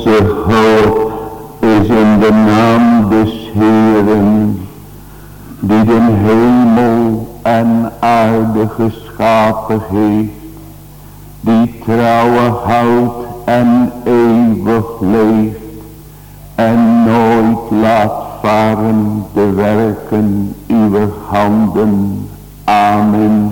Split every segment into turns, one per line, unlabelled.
Onze hulp is in de naam des Heeren, die de hemel en aarde geschapen heeft, die trouwe houdt en eeuwig leeft, en nooit laat varen de werken uw handen. Amen.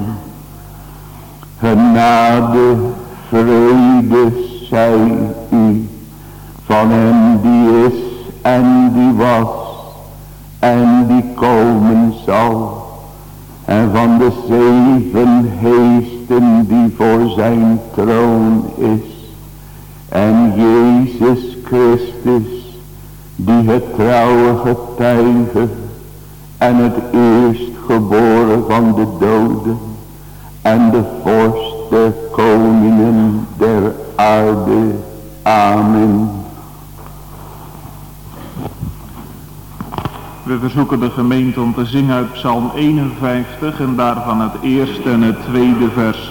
Genade, vrede zij u, van hem die is en die was en die komen zal, en van de 7 geesten die voor zijn troon is, en Jezus Christus, die het trouwe getuige en het eerstgeboren van de doden en de vorst der koningen der aarde. Amen.
We verzoeken de gemeente om te zingen uit Psalm 51 en daarvan het eerste en het tweede vers.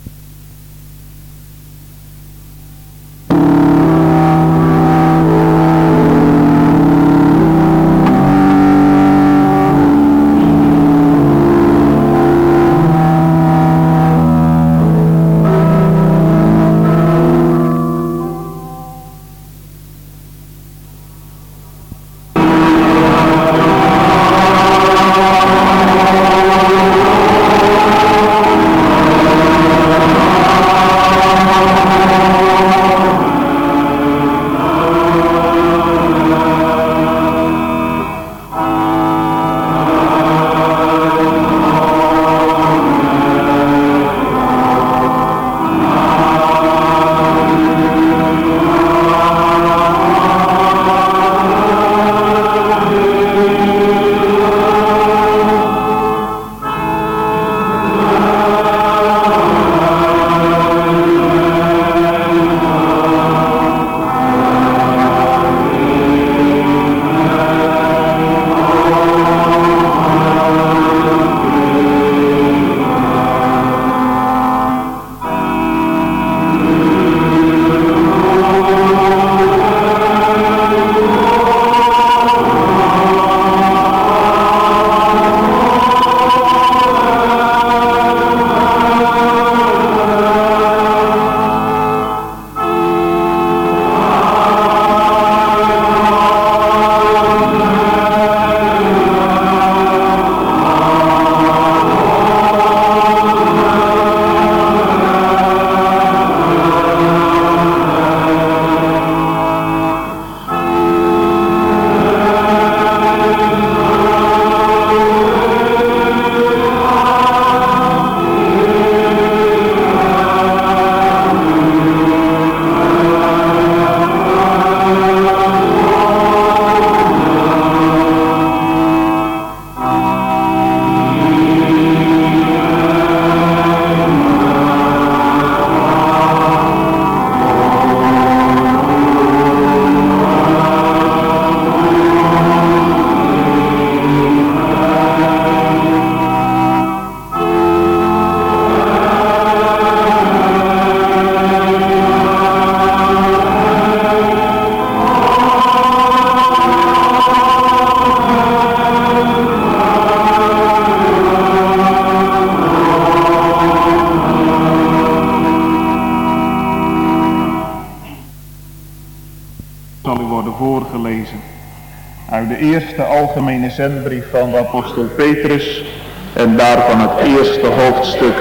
Eerste algemene zendbrief van de apostel Petrus en daarvan het eerste hoofdstuk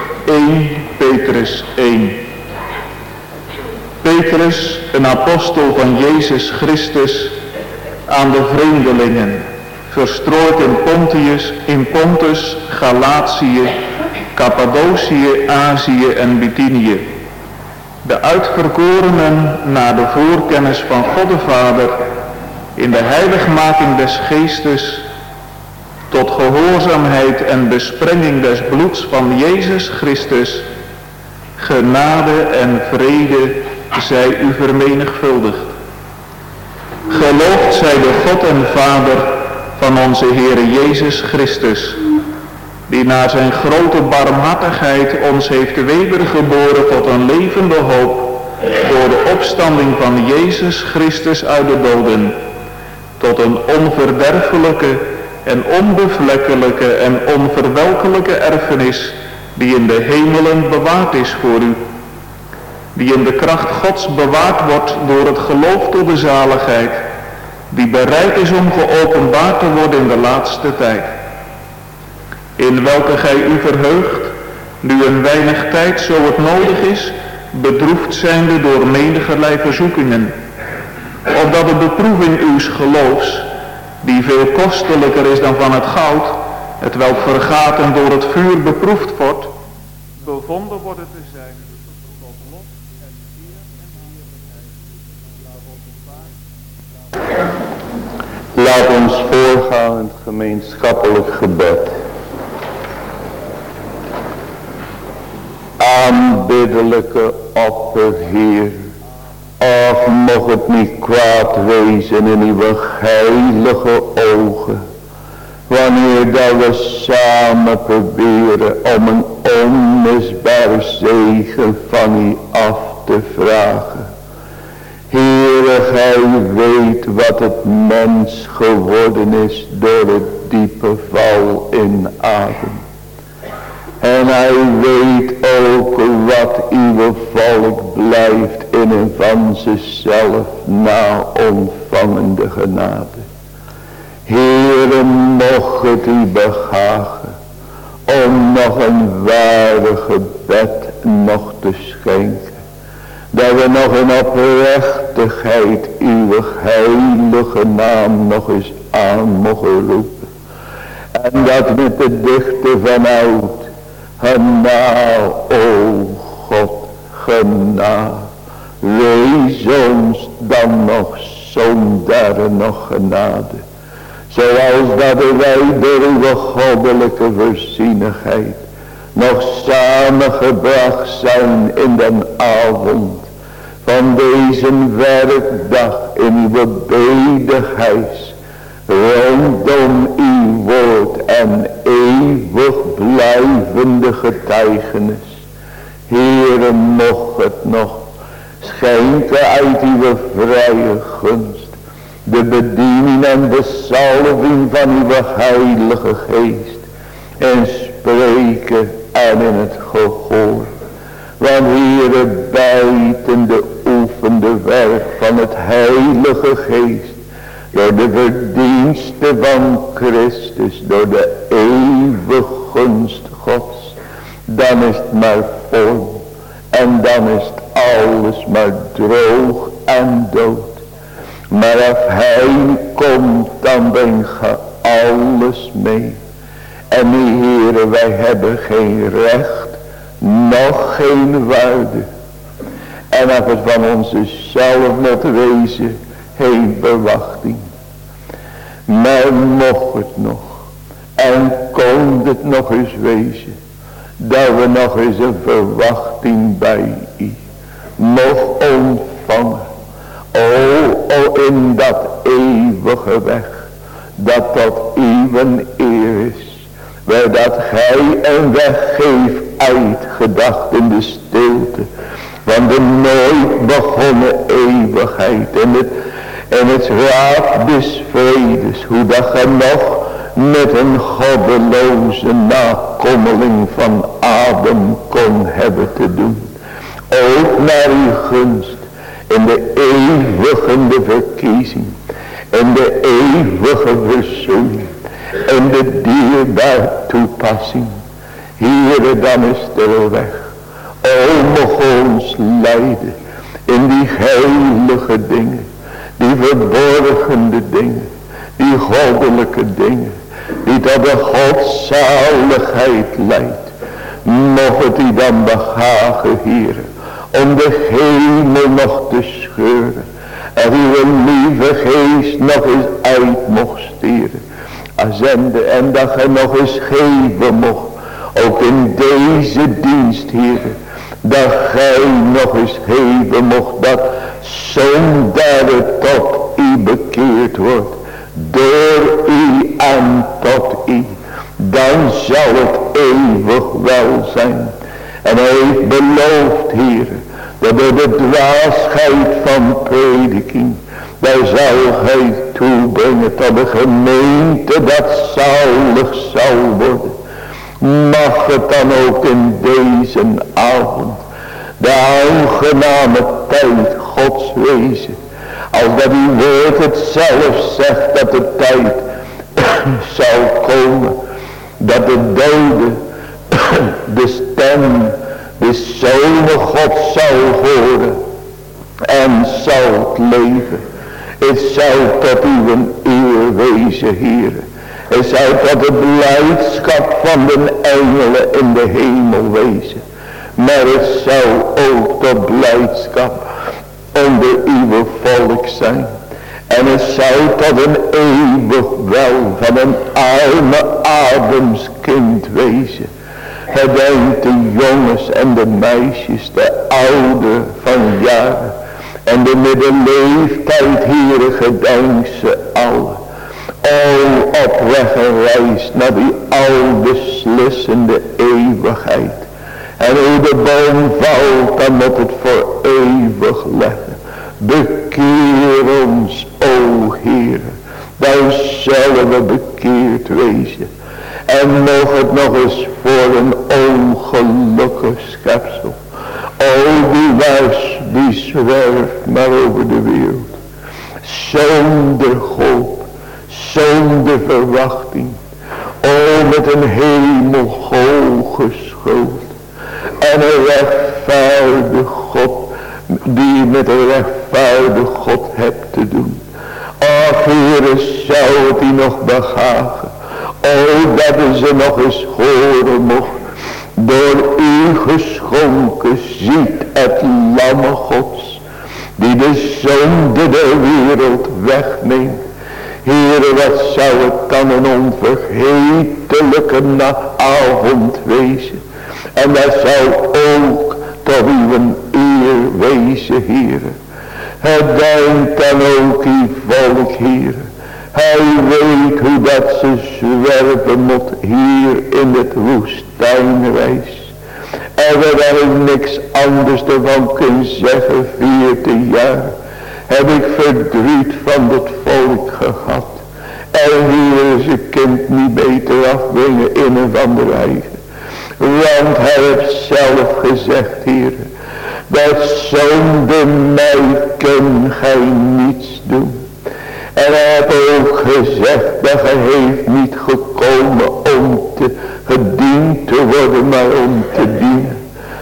1 Petrus 1. Petrus, een apostel van Jezus Christus, aan de vreemdelingen, verstrooid in Pontus, Galatië, Cappadocië, Azië en Bithynië. De uitverkorenen naar de voorkennis van God de Vader, in de heiligmaking des geestes, tot gehoorzaamheid en besprenging des bloeds van Jezus Christus, genade en vrede zij u vermenigvuldigd. Geloofd zij de God en Vader van onze Heere Jezus Christus, die naar zijn grote barmhartigheid ons heeft wedergeboren tot een levende hoop door de opstanding van Jezus Christus uit de doden, tot een onverderfelijke en onbevlekkelijke en onverwelkelijke erfenis, die in de hemelen bewaard is voor u, die in de kracht Gods bewaard wordt door het geloof tot de zaligheid, die bereid is om geopenbaard te worden in de laatste tijd, in welke gij u verheugt, nu een weinig tijd, zo het nodig is, bedroefd zijnde door menigerlei verzoekingen, opdat de beproeving uws geloofs, die veel kostelijker is dan van het goud, het welk vergaat en door het vuur beproefd wordt, bevonden worden te zijn tot lof en eer en heerlijkheid.
Laat ons voorgaan in het gemeenschappelijk gebed. Aanbiddelijke opper, Heer, of mocht het niet kwaad wezen in uw heilige ogen, wanneer dat we samen proberen om een onmisbaar zegen van u af te vragen. Heere, gij weet wat het mens geworden is door het diepe val in Adam. En hij weet ook wat uw volk blijft in en van zichzelf na ontvangende genade. Heere, mocht het u behagen om nog een ware gebed nog te schenken. Dat we nog in oprechtigheid uw heilige naam nog eens aan mogen roepen. En dat met de dichter van oud, genade, o God, genade. Wees ons dan nog zondaren nog genade. Zoals dat wij door uw goddelijke voorzienigheid nog samengebracht zijn in den avond van deze werkdag in uw bedehuis, rondom uw woord en eeuwig blijvende getuigenis. Heere, mocht het nog schenken uit uw vrije gunst, de bediening en de salving van uw heilige geest, en spreken en in het gehoor. Want Heere, buiten de oefende werk van het heilige geest, door de verdienste van Christus, door de eeuwige gunst Gods, dan is het maar vorm, en dan is het alles maar droog en dood. Maar als hij komt, dan brengt ge alles mee. En Heere, wij hebben geen recht, nog geen waarde. En als het van onszelf moet wezen, geen verwachting. Maar mocht het nog, en kon het nog eens wezen, dat we nog eens een verwachting bij u mocht ontvangen. O, in dat eeuwige weg, dat tot uw eer is, waar dat gij een weg geeft uitgedacht in de stilte van de nooit begonnen eeuwigheid en het raad des vredes, hoe dat gij nog met een goddeloze nakomeling van Adam kon hebben te doen. Ook naar uw gunst in de eeuwige verkiezing, in de eeuwige verzoening, in de dierbare toepassing. Heere, dan is er weg. O, mocht ons leiden in die heilige dingen, die verborgene dingen, die goddelijke dingen, die tot de godzaligheid leidt. Mocht het u dan behagen, Heere, om de hemel nog te scheuren, en uw lieve geest nog eens uit mocht sturen, en dat gij nog eens geven mocht, ook in deze dienst, Heere, dat gij nog eens geven mocht, dat zondaren tot u bekeerd wordt, door u en tot u, dan zal het eeuwig wel zijn. En hij heeft beloofd, Heere, Dat door de dwaasheid van prediking, daar zal hij toebrengen tot de gemeente dat zalig zal worden. Mag het dan ook in deze avond de aangename tijd Gods wezen. Als dat uw woord het zelf zegt dat de tijd zal komen. Dat de dode de stem, de Zoon Gods zal horen. En zal leven. Het zal tot uw eer wezen, Heer. Het zal tot de blijdschap van de engelen in de hemel wezen. Maar het zal ook tot blijdschap onder uw volk zijn. En het zal tot een eeuwig wel van een arme Adamskind wezen. Gedenk de jongens en de meisjes, de oude van jaren. En de middenleeftijd, Heere, gedenk ze allen. O, op weg en reis naar die albeslissende eeuwigheid. En hoe de boom valt, dan moet het voor eeuwig leggen. Bekeer ons, o Heer, dan zullen we bekeerd wezen. En mocht het nog eens voor een ongelukkig schepsel. O, die zwerft maar over de wereld. Zonder hoop, zonder verwachting. O, met een hemel hoge schuld. En een rechtvaardig God, die met een rechtvaardig God hebt te doen. Ach, Heere, zou het die nog behagen. O, dat ze nog eens horen mocht. Door u geschonken ziet het lamme Gods, die de zonde der wereld wegneemt. Heere, wat zou het dan een onvergetelijke avond wezen. En dat zou ook tot uw eer wezen, Heere. Gedenk dan ook uw volk, Heere. Hij weet hoe dat ze zwerven moet hier in het woestijnreis. En we hebben niks anders ervan kunnen zeggen. 14 jaar heb ik verdriet van dit volk gehad. En hier is een kind niet beter afbrengen in een van de eigen. Want hij heeft zelf gezegd, Heer, dat zonder mij kan gij niets doen. En hij heeft ook gezegd dat hij heeft niet gekomen om te gediend te worden, maar om te dienen.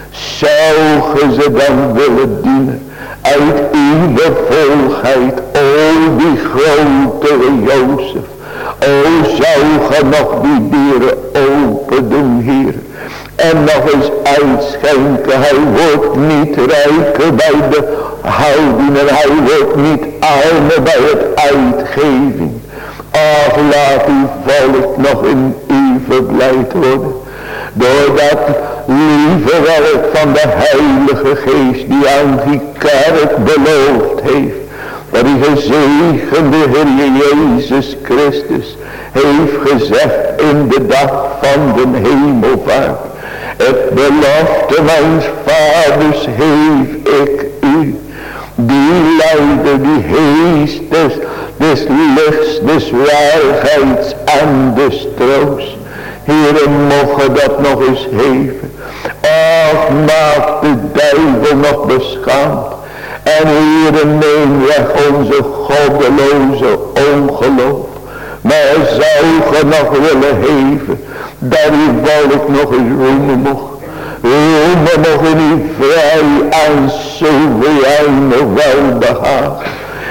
Zou ge ze dan willen dienen uit uw volheid, o die grotere Jozef. O, zou ge nog die deuren open doen, Heer. En nog eens uitschenken. Hij wordt niet rijker bij de houding. En hij wordt niet armer bij het uitgeving. Ach, laat uw volk nog in u verblijd worden. Door dat lieve werk van de Heilige Geest die aan die kerk beloofd heeft. Dat die gezegende Heer Jezus Christus heeft gezegd in de dag van de hemelvaart. Het belofte mijns vaders heeft ik u. Die leider, die geest des lichts, des waarheids en des troost. Heere, mogen dat nog eens geven. Ach, maak de duivel nog beschaamd. En Heere, neem weg onze goddeloze ongeloof. Maar zou ge nog willen geven, dat uw volk nog eens roemen mocht. Roemen nog in uw vrij en soevereine welbehagen.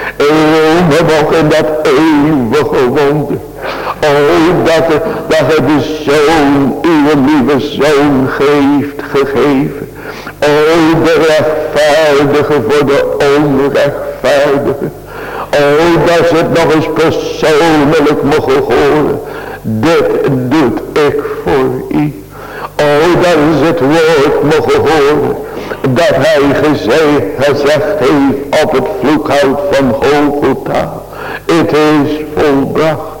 Roemen nog in dat eeuwige wonder. O, dat het de Zoon, uw lieve Zoon, heeft gegeven. O, de rechtvaardige voor de onrechtvaardige. O, dat ze het nog eens persoonlijk mogen horen. Dit doet ik voor u. O, dat is het woord mogen horen. Dat hij gezegd heeft op het vloekhout van Golgotha. Het is volbracht.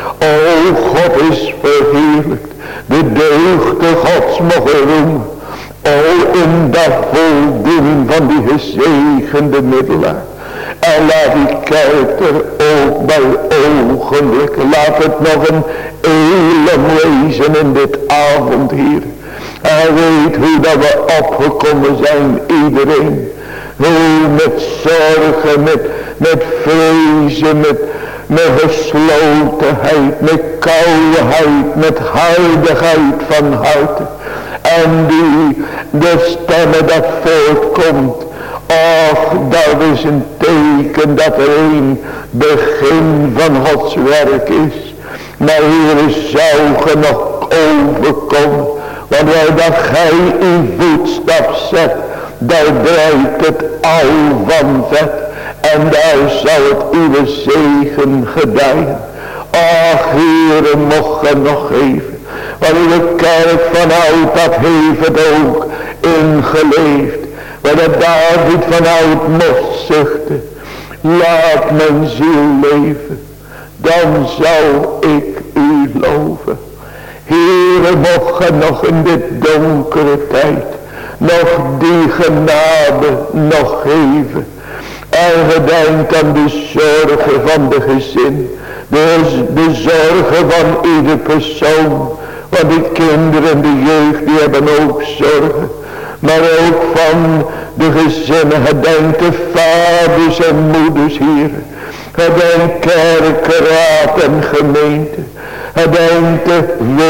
O, God is verheerlijkt. De deugden Gods mogen roemen. O, in de voldoening van die gezegende middelaar. En laat die kerk er ook bij ogenblikken. Laat het nog een eeuwig wezen in dit avond hier. Hij weet hoe dat we opgekomen zijn, iedereen. Hoe met zorgen, met vrezen, met geslotenheid, met kouheid, met hardigheid van hart. En de stemmen dat voortkomt. Och, dat is een teken dat er een begin van Gods werk is. Maar hier zou ge nog overkomen. Want waar dat gij uw voetstap zet, daar draait het al van vet. En daar zal het uw zegen gedijen. Ach, Heere, mocht ge nog geven. Want uw kerk van oud, dat heeft het ook ingeleefd. Waar de David van oud mocht zuchten. Laat mijn ziel leven. Dan zal ik u loven. Heere, mocht ge nog in dit donkere tijd. Nog die genade nog geven. En gedenk aan de zorgen van de gezin. De zorgen van ieder persoon. Want de kinderen en de jeugd die hebben ook zorgen. Maar ook van de gezinnen. Gedenk de vaders en moeders hier. Gedenk kerkenraad en gemeente. Gedenk de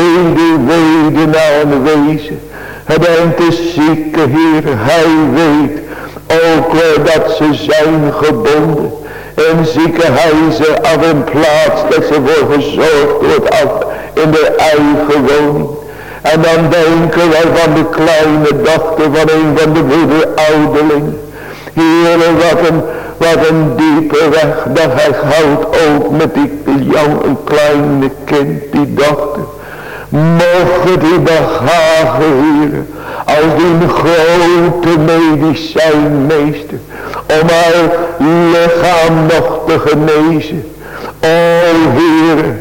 weduwnaar en wezen. Gedenk de zieke Heer. Hij weet ook dat ze zijn gebonden. In ziekenhuizen af een plaats dat ze voor gezorgd wordt af in de eigen woning. En dan denken wij van de kleine dochter van een van de ouderlingen. Heere, wat een diepe weg dat hij houdt ook met die een kleine kind, die dochter. Mocht het u behagen, Heere, als die grote medicijnmeester, om haar lichaam nog te genezen. O Heere,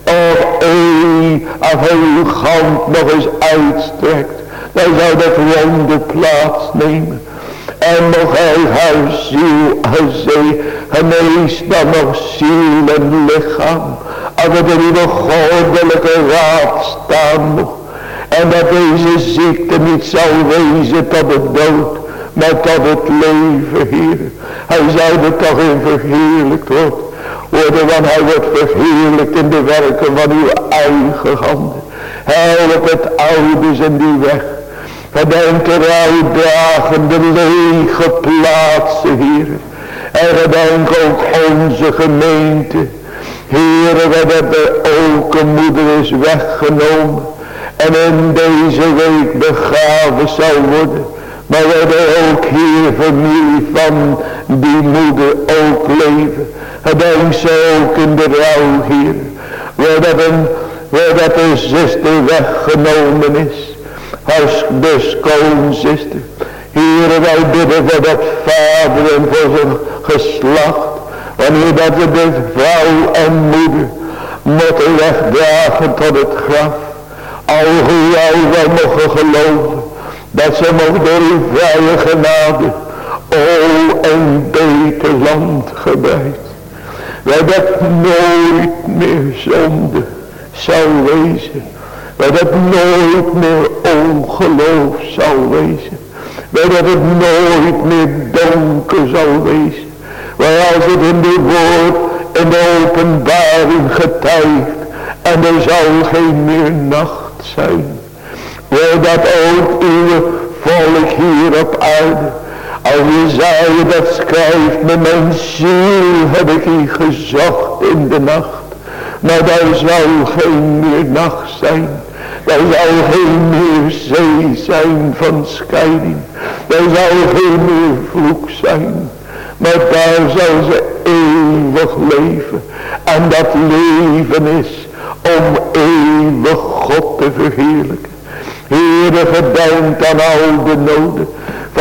als hij uw hand nog eens uitstrekt, dan zou dat wonder plaatsnemen. En nog hij haar ziel, geneest dan nog ziel en lichaam. Als het in uw goddelijke raad staan nog. En dat deze ziekte niet zal wezen tot de dood, maar tot het leven, Heer. Hij zou er toch in verheerlijkt worden, want hij wordt verheerlijkt in de werken van uw eigen handen. Help het ouders in die weg. Gedenk de rouwdragende lege plaatsen, Heer. En gedenk ook onze gemeente. Heere, dat de moeder is weggenomen. En in deze week begraven zal worden. Maar we hebben ook hier familie van die moeder ook leven. Gedenk ze ook in de rouw, Heer. Waar dat de zuster weggenomen is. De schoonzuster. Heere, wij bidden voor dat vader en voor zijn geslacht. Wanneer dat we de vrouw en moeder moeten wegdragen tot het graf. Al hoe wij mogen geloven. Dat ze mogen door uw vrije genade. O, een beter land gebreid. Waar dat nooit meer zonde zal wezen. Waar dat nooit meer ongeloof zal wezen. Waar dat het nooit meer donker zal wezen. Waar als het in de woord, in de openbaring getuigt. En er zal geen meer nacht zijn. Waar dat ook uw volk hier op aarde. Als Jesaja dat schrijft, met mijn ziel heb ik u gezocht in de nacht. Maar daar zal geen meer nacht zijn. Daar zal geen meer zee zijn van scheiding. Daar zal geen meer vloek zijn. Maar daar zal ze eeuwig leven. En dat leven is om eeuwig God te verheerlijken. Heere, gedenk aan al de noden.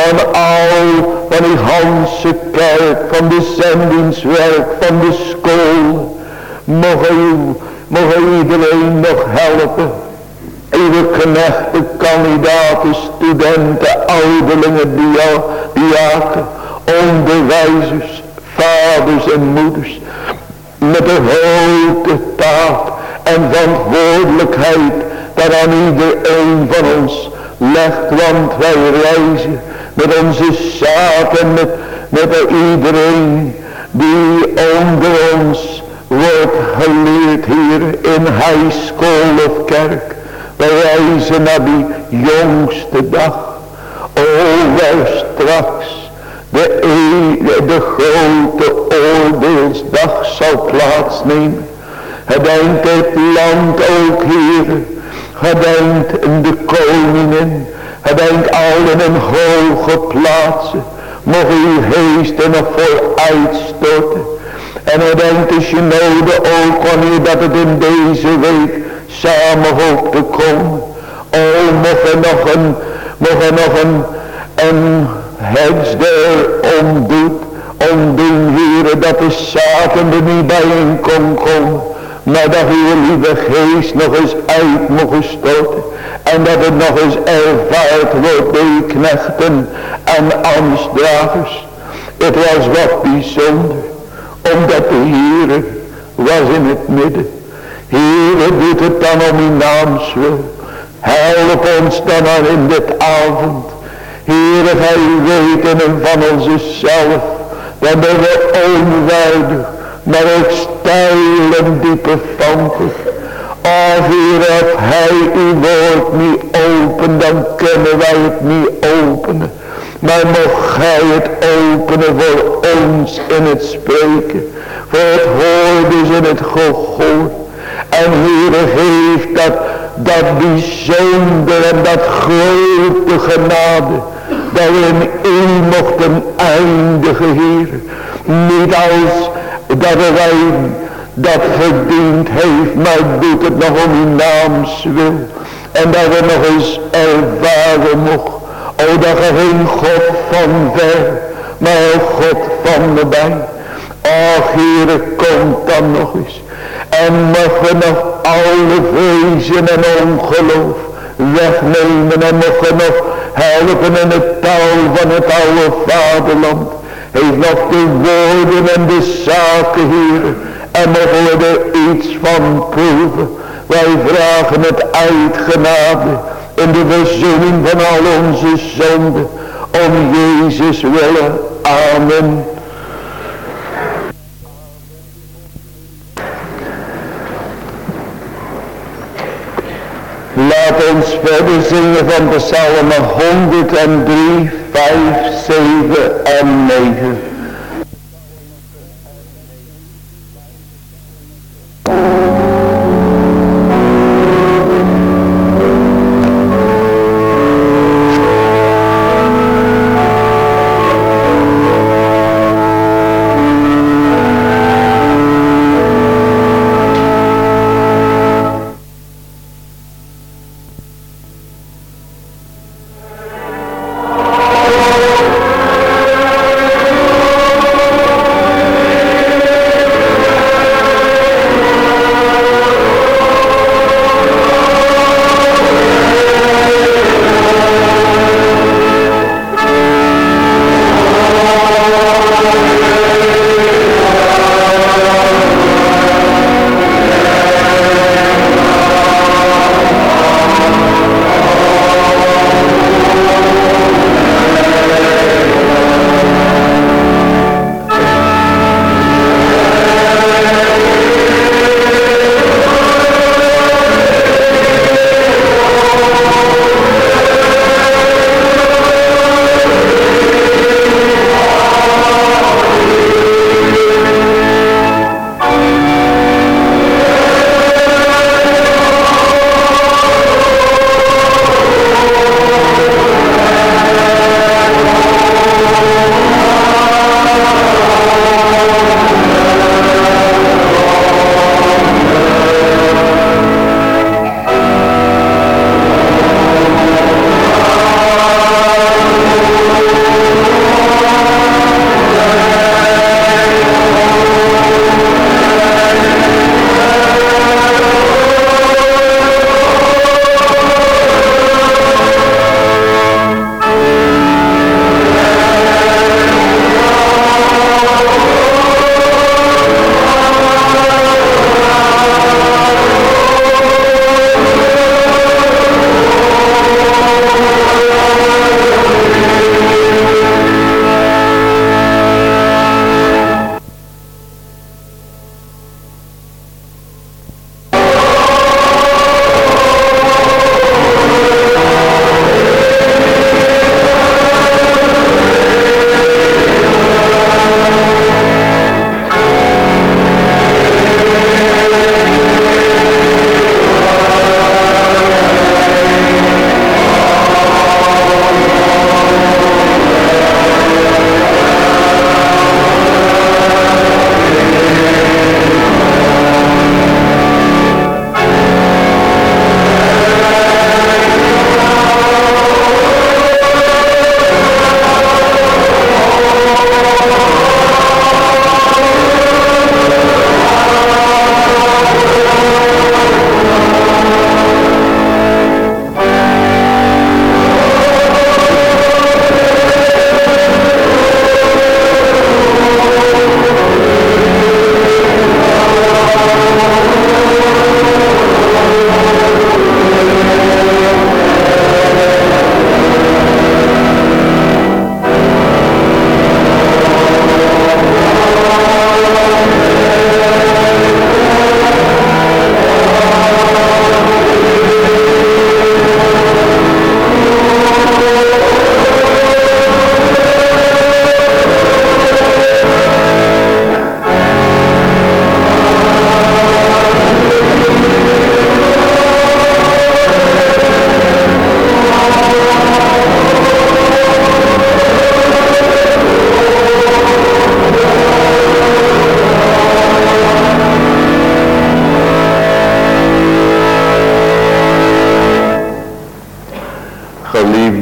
Van die ganse kerk, van de zendingswerk, van de school. Mogen iedereen nog helpen. uw knechten, kandidaten, studenten, ouderlingen, diaken, onderwijzers, vaders en moeders, met een grote taak en verantwoordelijkheid dat aan iedereen van ons legt, want wij reizen met onze zaad en met iedereen die onder ons wordt geleerd hier in high school of kerk. Wij reizen naar die jongste dag. O, waar straks de grote oordeelsdag zal plaatsnemen. Gedenkt het land ook, Heer. Gedenkt de koningen. Gedenkt allen in hoge plaatsen. Mogen uw geesten nog vooruit storten. En gedenkt de synode ook wanneer dat het in deze week samen hoopt te komen. O, mogen nog een heks omdoen, Heere, dat de Satan er niet bij in kon komen. Maar dat uw lieve geest nog eens uit mogen storten. En dat het nog eens ervaard wordt door uw knechten en ambtsdragers. Het was wat bijzonder. Omdat de Heere was in het midden. Heere, doet het dan om uw naams wil. Help ons dan aan in dit avond. Heere, gij weten van onszelf. Dan ben we onwaardig. Maar ook steil en diepe vankelijk. Als Heere, of hij uw woord niet opent, dan kunnen wij het niet openen. Maar mocht gij het openen voor ons in het spreken. Voor het hoorders in het gehoord. En Heere, geef dat bijzonder en dat grote genade. Dat we in u mochten eindigen, Heere. Niet als dat wij dat verdiend heeft, maar doet het nog om uw naams wil. En dat we nog eens ervaren mogen. O, dat ge geen God van ver, maar o God van nabij. Och, Heere, komt dan nog eens. En mogen nog alle vrezen en ongeloof wegnemen. En mogen nog helpen in het touw van het oude vaderland. Heeft nog de woorden en de zaken, Heere. En mogen we er iets van proeven. Wij vragen het uit genade. In de verzoening van al onze zonden. Om Jezus willen. Amen. Laat ons verder zingen van de psalmen 103, 5, 7 en 9.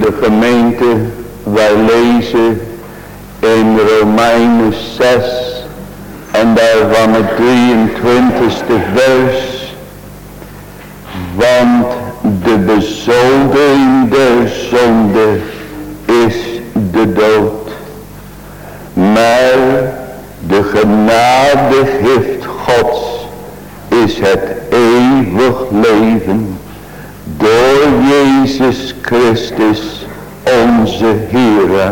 Geliefde gemeente, wij lezen in Romeinen 6 en daarvan het 23e vers. Want de bezoldering der zonde is de dood. Maar de genadegift Gods is het eeuwig leven door Jezus Christus onze Heer.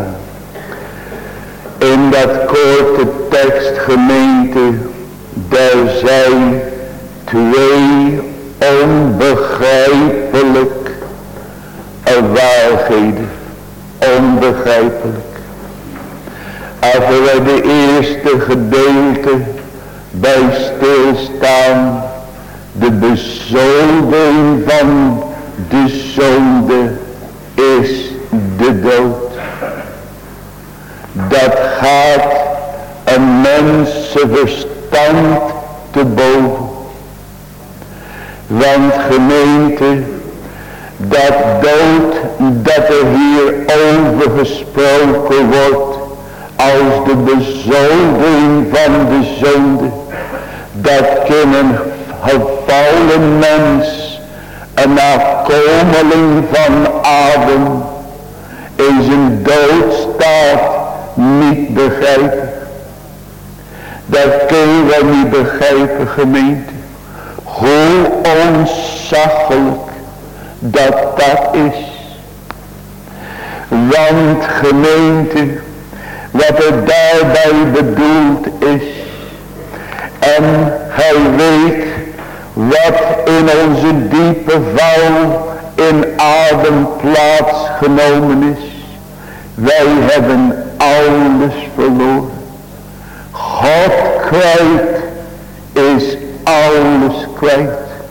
In dat korte tekst gemeente, daar zijn twee onbegrijpelijk waarheden. Onbegrijpelijk. Als we de eerste gedeelte bij stilstaan, de bezoldering van de zonde is de dood. Dat gaat een mensenverstand te boven. Want gemeente, dat dood dat er hier over gesproken wordt als de bezoldering van de zonde, dat kan een gevallen mens, een nakomeling van Adam, in zijn doodstaat niet begrijpen. Dat kun je wel niet begrijpen, gemeente. Hoe ontzaglijk dat is. Want gemeente, wat er daarbij bedoeld is, en hij weet wat in onze diepe val in Adam plaatsgenomen is. Wij hebben alles verloren. God kwijt is alles kwijt.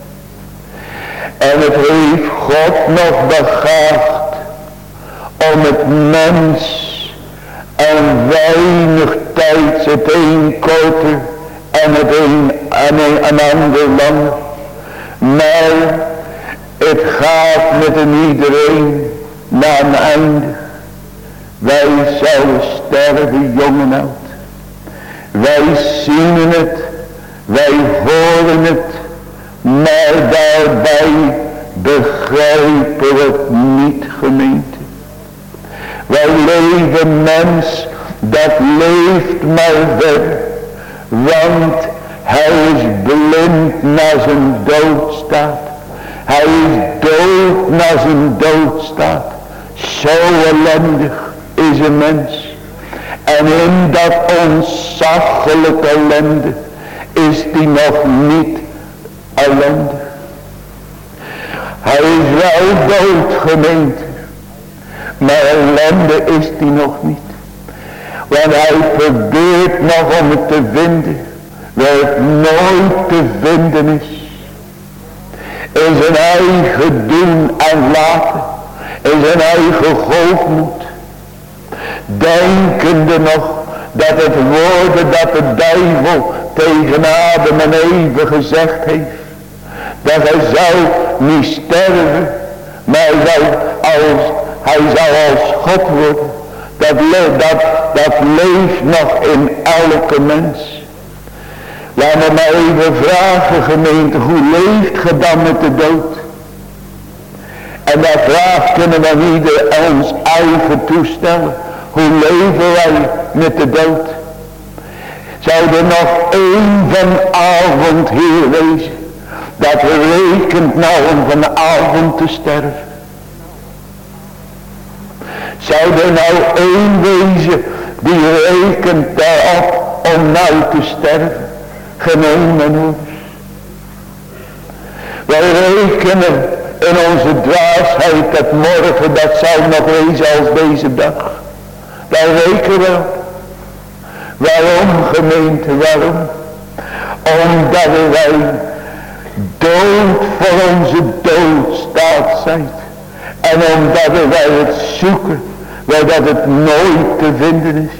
En het heeft God nog begaafd om het mens en weinig tijd het een korter en het een ander langer. Maar het gaat met een iedereen naar een einde. Wij zouden sterven, jong en oud. Wij zien het, wij horen het, maar daarbij begrijpen we het niet, gemeente. Wij leven mens, dat leeft maar verder, want hij is blind naar zijn doodstaat. Hij is dood naar zijn doodstaat. Zo ellendig is een mens. En in dat ontzaglijke ellende is die nog niet ellendig. Hij is wel dood, gemeente, maar ellende is die nog niet. Want hij probeert nog om het te vinden waar het nooit te vinden is. In zijn eigen doen en laten, in zijn eigen hoogmoed, denkende nog dat het woorden dat de duivel tegen Adam en Eve gezegd heeft, dat hij zou niet sterven, maar hij zou als God worden. Dat leeft nog in elke mens. Laat me maar even vragen, gemeente, hoe leeft ge dan met de dood? En dat vraag kunnen we ieder ons eigen toestellen. Hoe leven wij met de dood? Zou er nog één vanavond hier wezen, dat rekent nou om vanavond te sterven? Zou er nou één wezen die rekent daarop om nou te sterven? Geen mens. Wij rekenen in onze dwaasheid dat morgen dat zou nog wezen als deze dag. Daar rekenen we op. Waarom, gemeente, waarom? Omdat wij dood voor onze doodstaat zijn. En omdat wij het zoeken, waar dat het nooit te vinden is.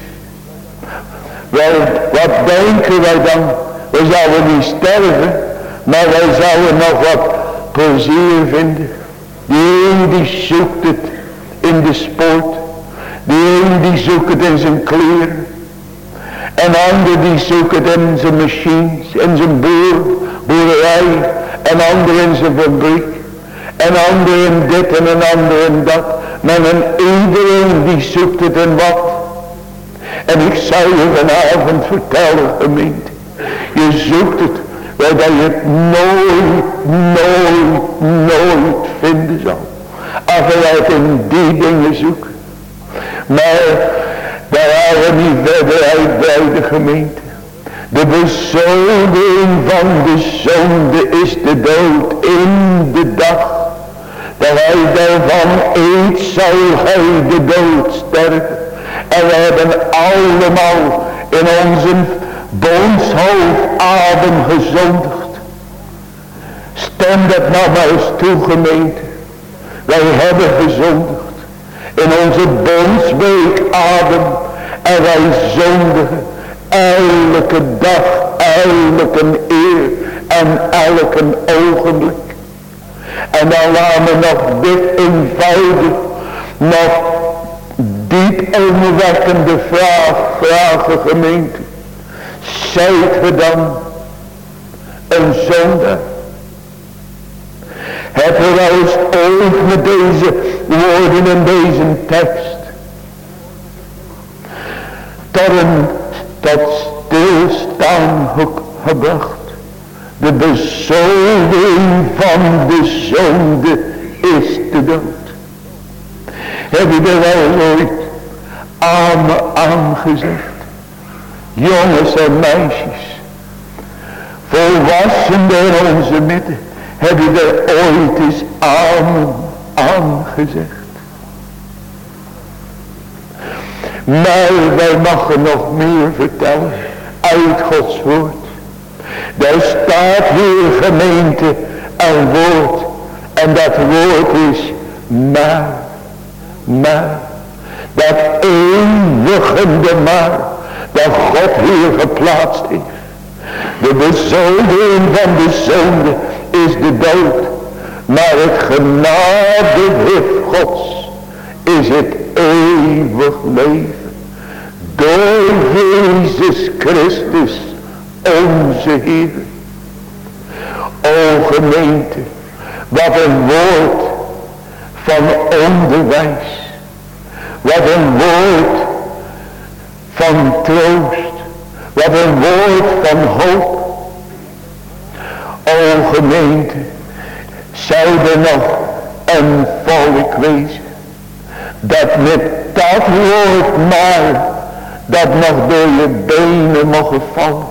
Wat denken wij dan? We zouden niet sterven, maar wij zouden nog wat plezier vinden. Die zoekt het in de sport. Die een die zoekt het in zijn kleren. En ander die zoekt het in zijn machines, in zijn boerderij. En ander in zijn fabriek. En ander in dit en een ander in dat. Maar iedereen die zoekt het in wat. En ik zou je vanavond vertellen, gemeente. Je zoekt het, waarbij je het nooit vinden zal. Als je het in die dingen zoekt. Maar daar waren we niet verder uit bij de gemeente. De bezondiging van de zonde is de dood in de dag. Dat hij daarvan eet, zal hij de dood sterven. En we hebben allemaal in onze boonshoofdadem gezondigd. Stem dat nou maar eens toe, gemeente. Wij hebben gezondigd. In onze bondsweekadem. En wij zondigen. Elke dag, elke eer en elke ogenblik. En dan laten we nog dit eenvoudig, nog diep onwekkende vragen, gemeente. Zijt ge dan een zondaar? Heb je wel eens ooit met deze woorden in deze tekst tot stilstaan gebracht? De bezondiging van de zonde is de dood. Heb je er wel ooit aan gezegd? Jongens en meisjes, volwassenen in onze midden, heb je er ooit eens aan gezegd? Maar wij mogen nog meer vertellen uit Gods woord. Daar staat hier, gemeente, een woord. En dat woord is maar. Dat eeuwigende maar. Dat God hier geplaatst heeft. De bezondiging van de zonde is de dood. Maar het genadegif Gods is het eeuwig leven. Door Jezus Christus onze Heer. O gemeente, wat een woord van onderwijs. Wat een woord van troost. Wat een woord van hoop. O gemeente, zou er nog een volk wezen dat met dat woord maar dat nog door je benen mogen vallen.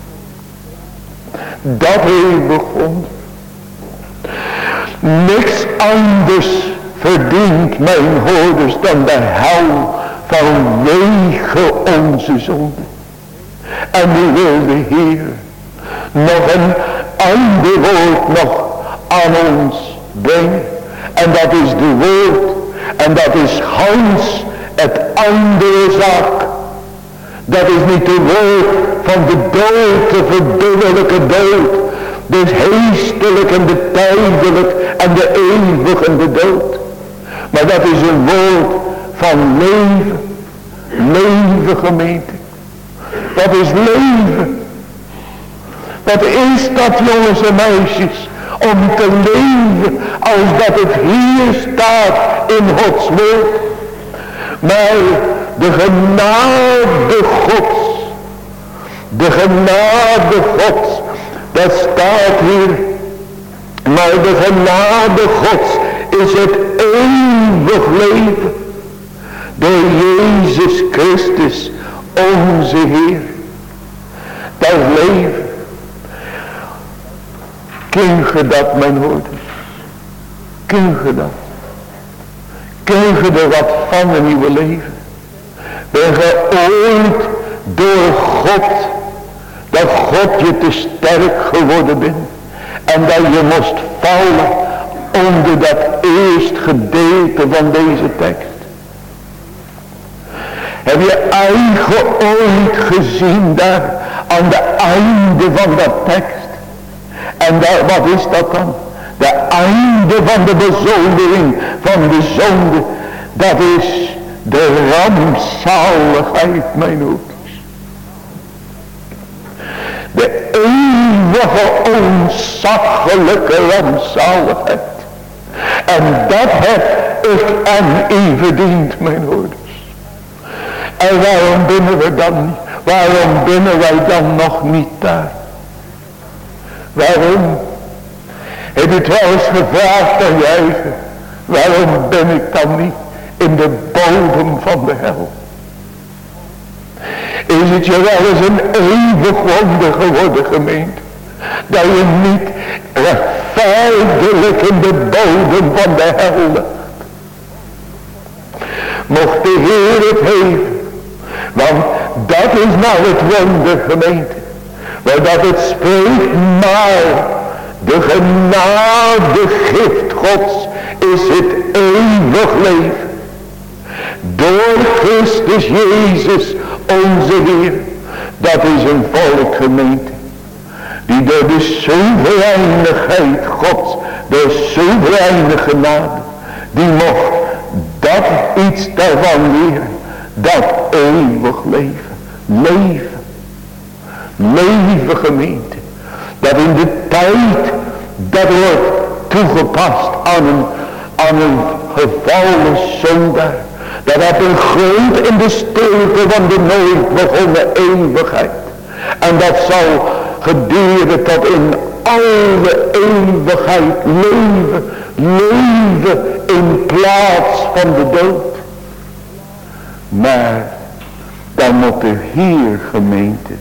Dat heeft begonnen. Niks anders verdient mijn hoorders dan de hel vanwege onze zonde. En nu wil de Heer nog een ander woord nog aan ons brengen. En dat is de woord. En dat is Hans het andere zaak. Dat is niet de woord van de dood, de verbiddelijke dood. Dus geestelijk en de tijdelijk en de eeuwige dood. Maar dat is een woord van leven. Leven, gemeente. Wat is leven? Wat is dat, jongens en meisjes? Om te leven als dat het hier staat in Gods woord. Maar de genade Gods. De genade Gods. Dat staat hier. Maar de genade Gods is het eeuwig leven. Door Jezus Christus onze Heer. Dat leven. Ken je dat, mijn hoorders? Ken je dat? Ken je er wat van in uw leven? Ben je ooit door God, dat God je te sterk geworden bent en dat je moest vallen onder dat eerste gedeelte van deze tekst? Heb je eigen ooit gezien daar aan de einde van dat tekst? En daar, wat is dat dan? De einde van de bezondiging van de zonde. Dat is de rampzaligheid, mijn ouders. De eeuwige ontzaglijke rampzaligheid. En dat heb ik en u verdiend, mijn ouders. En waarom binnen we dan niet? Waarom binnen wij dan nog niet daar? Waarom? Heb je het wel eens gevraagd aan je eigen? Waarom ben ik dan niet in de bodem van de hel? Is het je wel eens een eeuwig wonder geworden, gemeente? Dat je niet rechtvaardig in de bodem van de hel ligt. Mocht de Heer het geven. Want dat is nou het wonder, gemeente. Maar dat het spreekt, maar de genade gift Gods is het eeuwig leven. Door Christus Jezus onze Heer. Dat is een volk, gemeente. Die door de soevereinigheid Gods, de soevereine genade, die mocht dat iets daarvan leren. Dat eeuwig leven. Leven. Leven, gemeente. Dat in de tijd dat wordt toegepast aan een gevallen zondaar. Dat heb een grond in de stilte van de nooit begonnen eeuwigheid. En dat zal gedurende tot in alle eeuwigheid leven. Leven in plaats van de dood. Maar dan moet er hier, gemeente,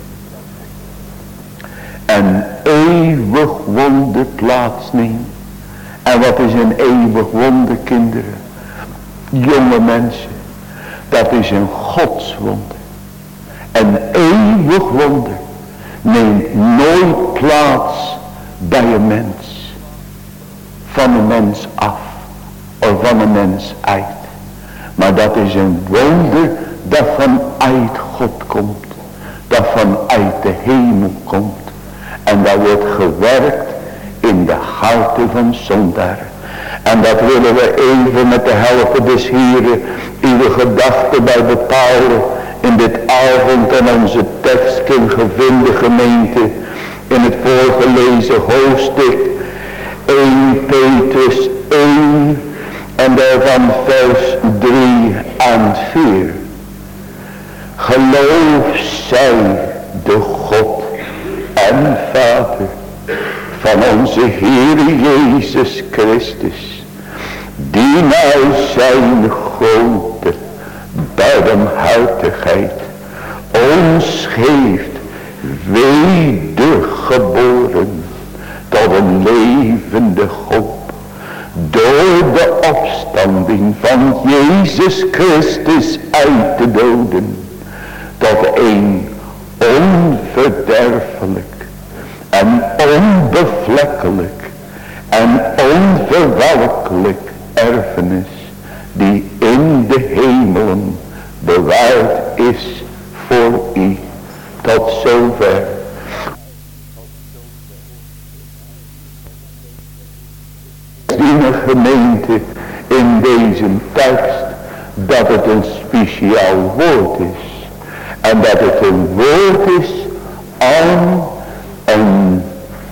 een eeuwig wonder plaatsnemen. En wat is een eeuwig wonder, kinderen? Jonge mensen, dat is een godswonder. Een eeuwig wonder neemt nooit plaats bij een mens. Van een mens af. Of van een mens uit. Maar dat is een wonder dat vanuit God komt. Dat vanuit de hemel komt. En dat wordt gewerkt in de harten van zondaren. En dat willen we even met de helft des Heren uw gedachten bij bepalen. In dit avond en onze tekst kunnen vinden, gemeente. In het voorgelezen hoofdstuk 1 Petrus 1. En daarvan vers 3 en 4. Geloof zij de God en Vader van onze Heer Jezus Christus, die naar zijn grote barmhartigheid ons geeft wedergeboren tot een levende hoop door de opstanding van Jezus Christus uit de doden tot een onverderfelijk en onbevlekkelijk en onverwelkelijk erfenis die in de hemelen bewaard is voor u. Tot zover. Die gemeente in deze tekst dat het een speciaal woord is. En dat het een woord is aan een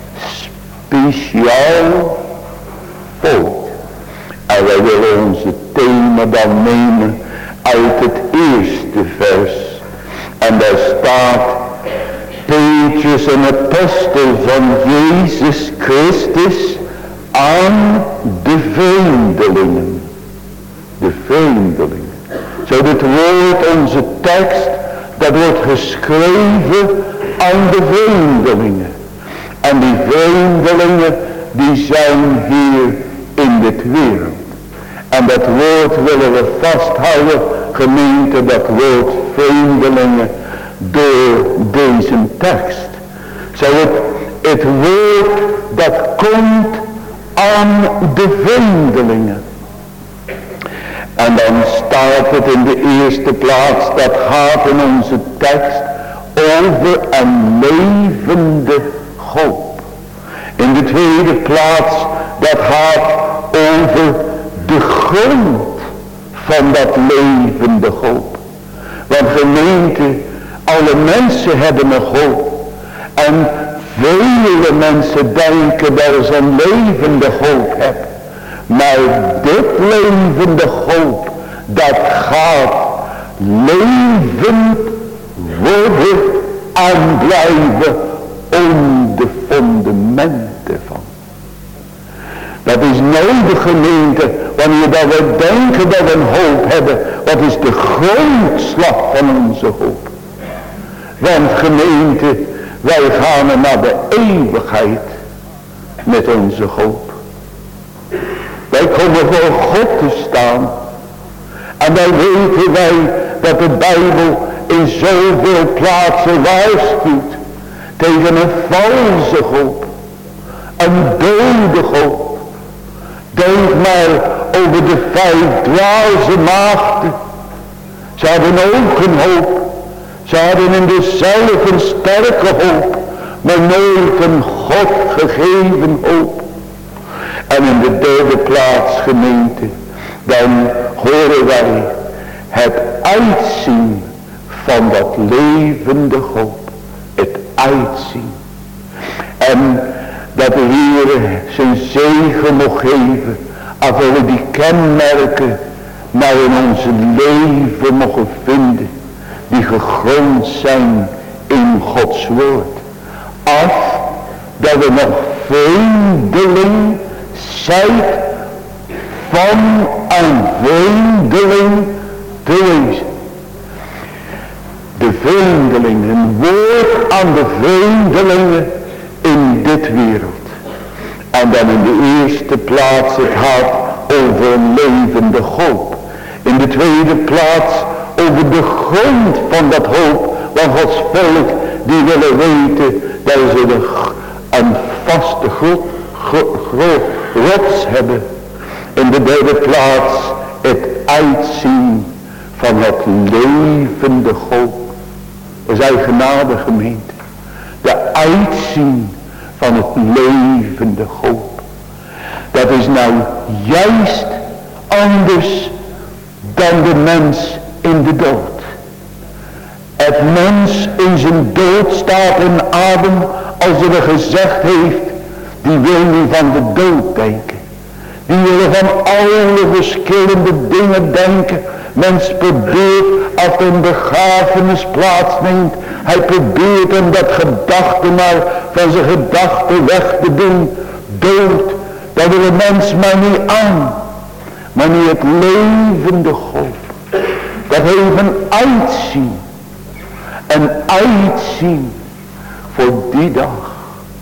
speciaal volk. En wij willen onze thema dan nemen uit het eerste vers. En daar staat: Petrus, een apostel van Jezus Christus, aan de vreemdelingen. De vreemdelingen. Zo het woord, onze tekst, dat wordt geschreven aan de vreemdelingen. En die vreemdelingen, die zijn hier in dit wereld. En dat woord willen we vasthouden, gemeente, dat woord vreemdelingen, door deze tekst. Zo het woord dat komt aan de vreemdelingen. En dan staat het in de eerste plaats, dat gaat in onze tekst over een levende hoop. In de tweede plaats, dat gaat over de grond van dat levende hoop. Want gemeente, alle mensen hebben een hoop. En vele mensen denken dat ze een levende hoop hebben. Maar dit levende hoop, dat gaat levend worden en blijven om de fundamenten van. Dat is nodig, gemeente, wanneer dat we denken dat we een hoop hebben. Wat is de grondslag van onze hoop? Want gemeente, wij gaan naar de eeuwigheid met onze hoop. Wij komen voor God te staan. En dan weten wij dat de Bijbel in zoveel plaatsen waarschuwt tegen een valse hoop. Een dode hoop. Denk maar over de 5 dwaze maagden. Ze hadden ook een hoop. Ze hadden in zichzelf een sterke hoop. Maar nooit een God gegeven hoop. En in de derde plaats, gemeente, dan horen wij het uitzien van dat levende hoop. Het uitzien. En dat de Heer zijn zegen mocht geven. Als we die kenmerken nou in ons leven mogen vinden. Die gegrond zijn in Gods woord. Als dat we nog vreemdeling zijn van een vreemdeling te wezen. De vreemdelingen, een woord aan de vreemdelingen in dit wereld. En dan in de eerste plaats het gaat over een levende hoop. In de tweede plaats over de grond van dat hoop. Want Gods volk die willen weten dat ze een vaste rots hebben. In de derde plaats het uitzien van het levende hoop. We zijn genade, gemeente. De uitzien van het levende hoop. Dat is nou juist anders dan de mens in de dood. Het mens in zijn dood staat in Adam, als er gezegd heeft, die wil niet van de dood denken. Die willen van alle verschillende dingen denken. Mens probeert, als er een begrafenis plaatsneemt, hij probeert om dat gedachte maar van zijn gedachten weg te doen. Dood, dat wil de mens maar niet aan. Maar niet het levende hoop. Dat heeft een uitzien. Een uitzien voor die dag.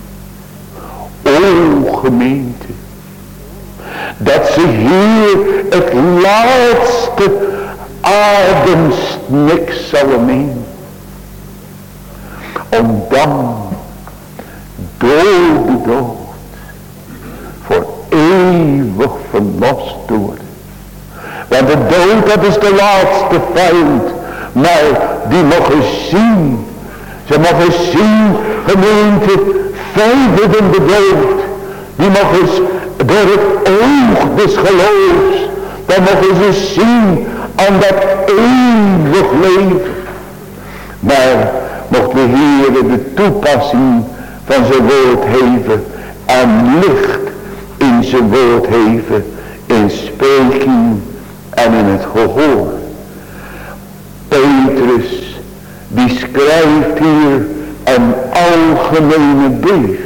O gemeente. Dat ze hier het laatste ademsnik zullen nemen. Om dan door de dood voor eeuwig verlost te worden. Want de dood, dat is de laatste vijand. Maar die mogen zien. Ze mogen zien, gemeente, vijanden in de dood. Die mogen door het oog des geloofs. Dan mogen ze zien aan dat eeuwig leven. Maar mocht de Heer de toepassing van zijn woord geven. En licht in zijn woord geven. In spreking en in het gehoor. Petrus, die schrijft hier een algemene brief.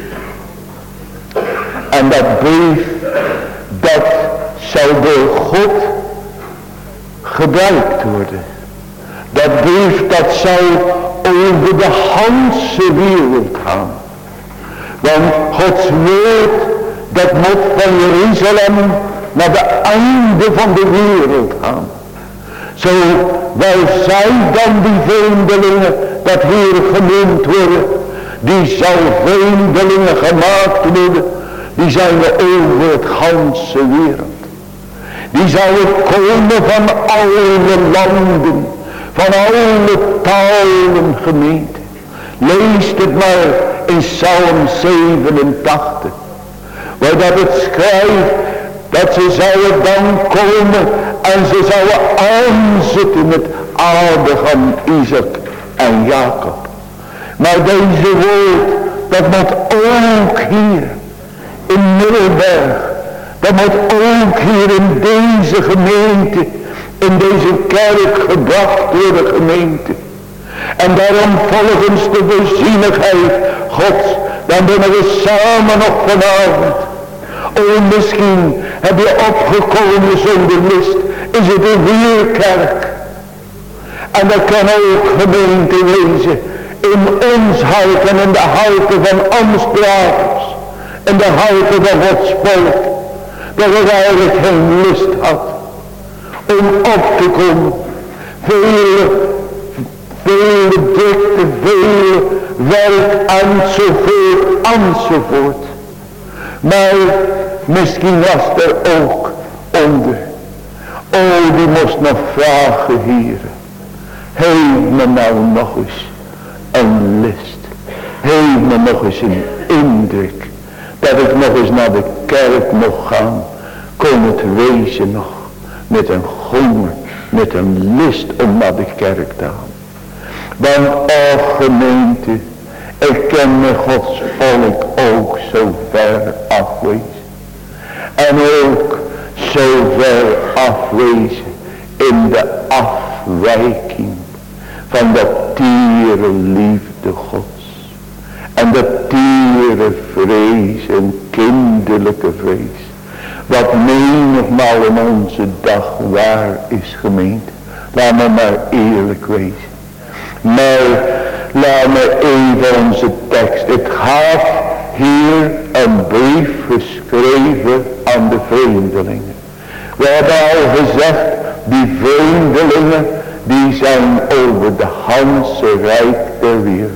En dat brief, dat zou door God gebruikt worden. Dat brief, dat zou over de hele wereld gaan. Want Gods woord, dat moet van Jeruzalem naar de einde van de wereld gaan. Zo, wij zijn dan die vreemdelingen, dat hier genoemd worden. Die zal vreemdelingen gemaakt worden. Die zijn we over het ganse wereld. Die zouden komen van alle landen. Van alle talen, gemeente. Lees het maar in Psalm 87. Waar dat het schrijft Dat ze zouden dan komen en ze zouden aanzitten met Abraham, Isaac en Jacob. Maar deze woord, dat moet ook hier in Middelburg, dat moet ook hier in deze gemeente, in deze kerk gebracht door de gemeente. En daarom volgens de voorzienigheid Gods, dan ben we samen nog vanavond. O, misschien heb je opgekomen zonder list, is het een weerkerk. En dat kan ook gemeente wezen in ons hart en in de harten van Amsterdamers. In de harten van Gods volk. Dat we eigenlijk geen lust had om op te komen. Vele drukte, veel werk enzovoort. Maar misschien was er ook onder. O, die moest nog vragen, Heere. Geef me nou nog eens een list. Geef me nog eens een indruk. Dat ik nog eens naar de kerk mocht gaan. Kon het wezen nog. Met een honger. Met een list om naar de kerk te gaan. Want, o gemeente. Ik ken mijn Gods volk ook zo ver afwezen. En ook zo ver afwezen in de afwijking van dat tere liefde Gods. En dat tere vrees en kinderlijke vrees. Wat menigmaal in onze dag waar is, gemeente. Laat me maar eerlijk wezen. Maar laat me even onze tekst. Het gaat hier een brief geschreven aan de vreemdelingen. We hebben al gezegd, die vreemdelingen, die zijn over de ganse rijk der wereld.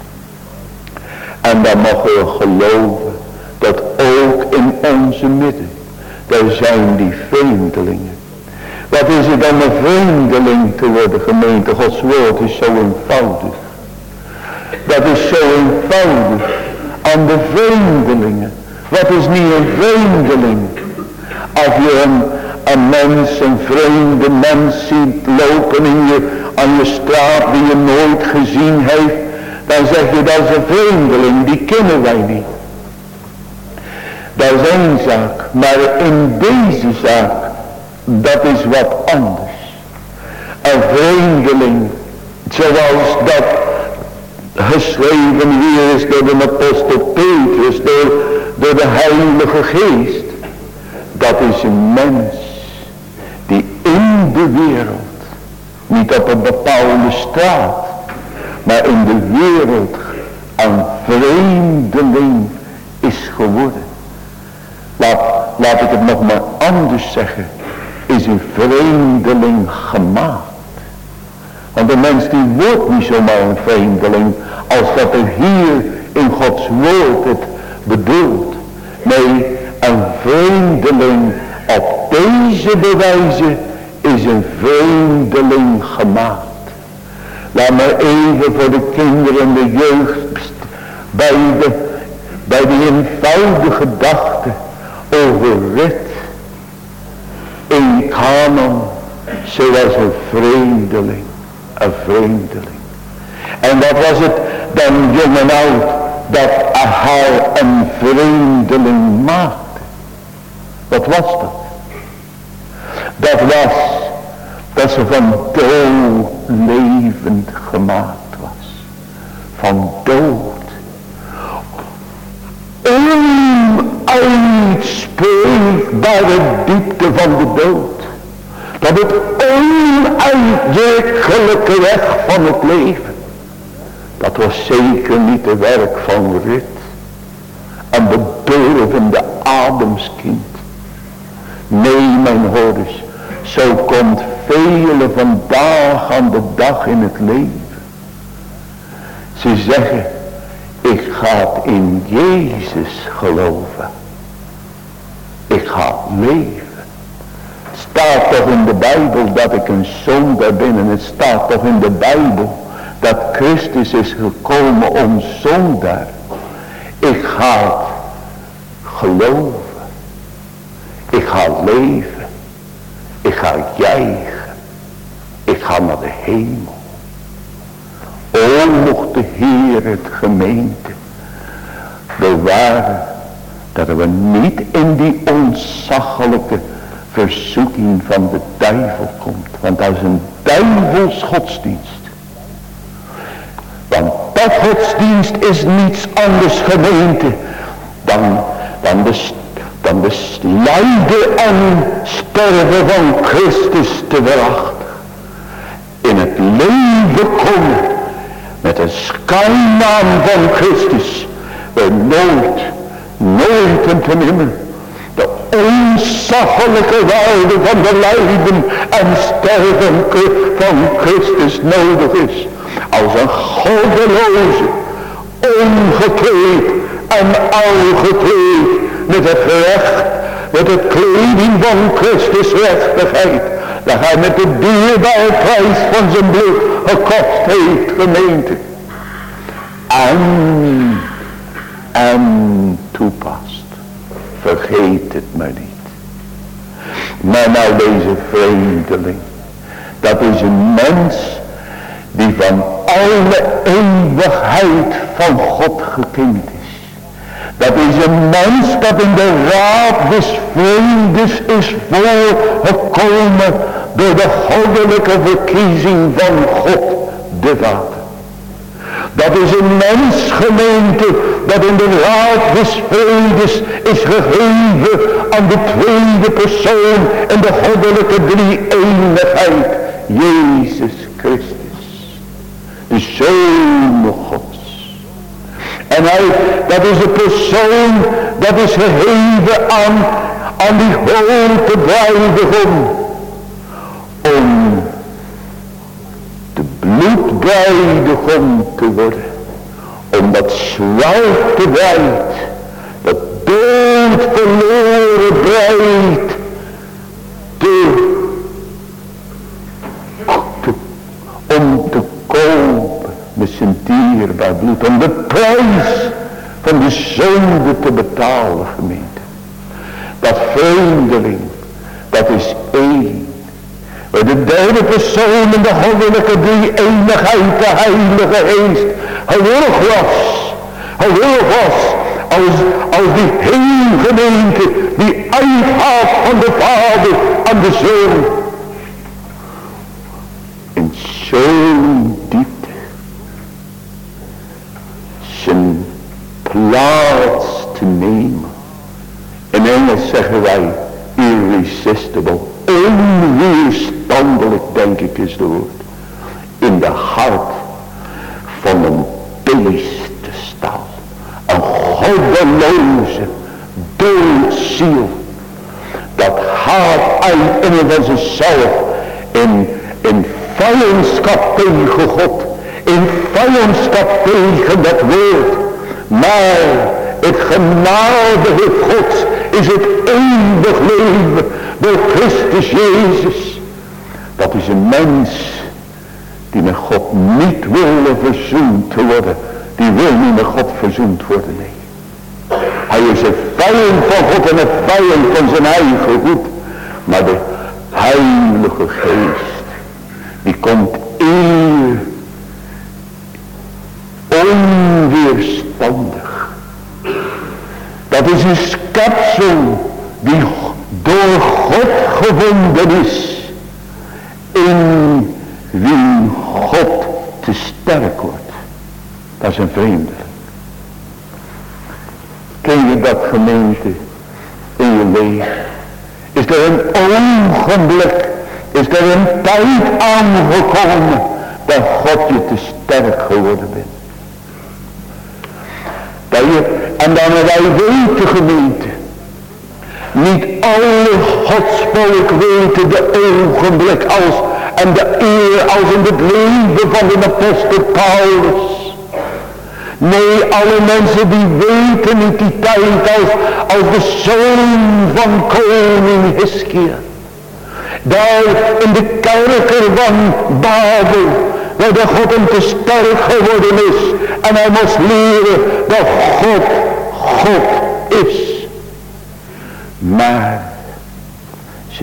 En dan mogen we geloven, dat ook in onze midden, daar zijn die vreemdelingen. Wat is het dan een vreemdeling te worden, gemeente? Gods woord is zo eenvoudig. Dat is zo eenvoudig aan de vreemdelingen. Wat is niet een vreemdeling? Als je een mens, een vreemde mens ziet lopen aan je straat die je nooit gezien heeft, dan zeg je dat is een vreemdeling, die kennen wij niet. Dat is één zaak, maar in deze zaak, dat is wat anders. Een vreemdeling, zoals dat geschreven hier is door de apostel Petrus, door de Heilige Geest. Dat is een mens die in de wereld, niet op een bepaalde straat, maar in de wereld een vreemdeling is geworden. Laat ik het nog maar anders zeggen, is een vreemdeling gemaakt. Want de mens die wordt niet zomaar een vreemdeling als dat er hier in Gods woord het bedoelt. Nee, een vreemdeling op deze bewijze is een vreemdeling gemaakt. Laat me even voor de kinderen en de jeugd bij die eenvoudige gedachte over Rut in Canaan, zoals een vreemdeling. Een vreemdeling. En wat was het dan jong en oud dat haar een vreemdeling maakte? Wat was dat? Dat was dat ze van dood levend gemaakt was. Van dood. Onuitspreekbare diepte van de dood. Dat het onuitdrukkelijke weg van het leven. Dat was zeker niet het werk van Rut. Een bedorvende Adamskind. Nee, mijn hoorders. Zo komt vele vandaag aan de dag in het leven. Ze zeggen, ik ga in Jezus geloven. Ik ga leven. Het staat toch in de Bijbel dat ik een zondaar ben. En het staat toch in de Bijbel dat Christus is gekomen om zondaar. Ik ga geloven. Ik Ik ga leven. Ik ga juichen. Ik ga naar de hemel. O, mocht de Heer het gemeente bewaren dat we niet in die ontzaglijke verzoeking van de duivel komt. Want dat is een duivels godsdienst. Want dat godsdienst is niets anders, gemeente, dan de lijden en sterven van Christus te verachten. In het leven komen met een schijnnaam van Christus. We nooit en ten nimmer de ontzaglijke waarde van de lijden en sterven van Christus nodig is. Als een goddeloze, ongekleed en algekleed met het recht, met de kleding van Christus rechtigheid, dat hij met de dierbare prijs van zijn bloed gekocht heeft, gemeente. En toepast. Vergeet het maar niet. Maar nou deze vreemdeling, dat is een mens die van alle eeuwigheid van God gekend is. Dat is een mens dat in de raad des vredes is voorgekomen door de goddelijke verkiezing van God de Vader. Dat is een mens, gemeente, dat in de raad des vredes is gegeven aan de tweede persoon in de goddelijke drie-eenigheid, Jezus Christus, de Zoon Gods. En dat is een persoon, dat is gegeven aan die grote bruidegom, om de bloedbruidegom te worden, om dat zwarte bruid, dat doodverloren bruid, om te kopen met zijn dierbaar bloed, om de prijs van de zonde te betalen, gemeente. Dat vreemdeling, dat is één. De derde persoon in de goddelijke drie-eenigheid, de Heilige Geest, gewillig was, als die hele gemeente, die uitgaat van de Vader aan de Zoon, in zo'n diepte zijn plaats te nemen. In Engels zeggen wij irresistible, onweerstandelijk, denk ik is het woord, in de hart van een beest te staan. Een goddeloze doodziel, dat gaat uit in van zichzelf in vijandschap tegen God, in vijandschap tegen dat woord. Maar het genadige God is het eeuwig leven door Christus Jezus. Dat is een mens die met God niet wil verzoend te worden. Die wil niet met God verzoend worden, nee. Hij is een vijand van God en een vijand van zijn eigen goed. Maar de Heilige Geest, die komt eer onweerstandig. Dat is een schepsel die door God gevonden is, in wie God te sterk wordt. Dat is een vreemdeling. Ken je dat, gemeente, in je leven? Is er een ogenblik, is er een tijd aangekomen dat God je te sterk geworden bent? En dan wij weten, gemeente, niet alle godsvolk weten de ogenblik en de eer als in het leven van de apostel Paulus. Nee, alle mensen die weten niet die tijd als de zoon van koning Hiskia. Daar in de kerker van Babel, waar de God hem te sterk geworden is. En hij moest leren dat God is. Maar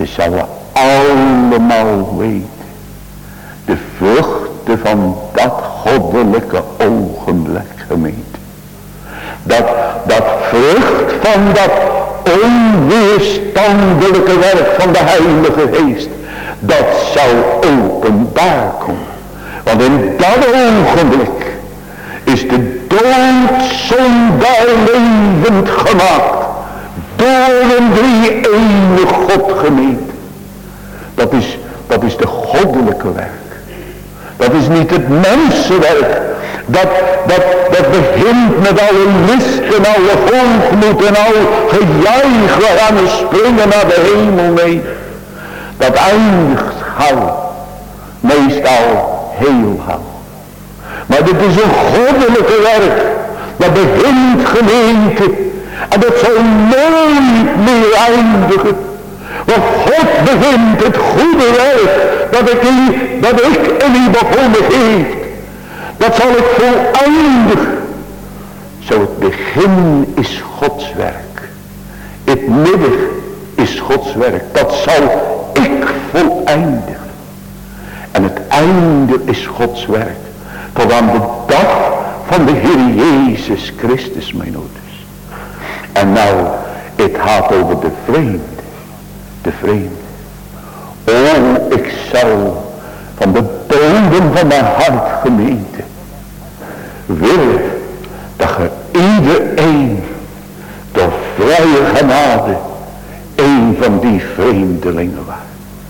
Ze zouden allemaal weten. De vruchten van dat goddelijke ogenblik, gemeente. Dat vrucht van dat onweerstandelijke werk van de Heilige Geest. Dat zou openbaar komen. Want in dat ogenblik is de doodzondaar levend gemaakt. Door een drie-enige God, gemeente. Dat is de goddelijke werk. Dat is niet het mensenwerk. Dat begint met alle list en alle hoogmoed en al gejuich. We gaan springen naar de hemel mee. Dat eindigt gauw. Meestal heel gauw. Maar dit is een goddelijke werk. Dat begint, gemeente. En dat zal nooit meer eindigen. Want God begint het goede werk dat ik in u begonnen heeft. Dat zal ik voleindigen. Zo het begin is Gods werk. Het midden is Gods werk. Dat zal ik voleindigen. En het einde is Gods werk. Tot aan de dag van de Heer Jezus Christus, mijn ouders. En nou, het gaat over de vreemde. De vreemde. O, ik zal van de bodem van mijn hart, gemeente, willen dat je iedereen door vrije genade een van die vreemdelingen was.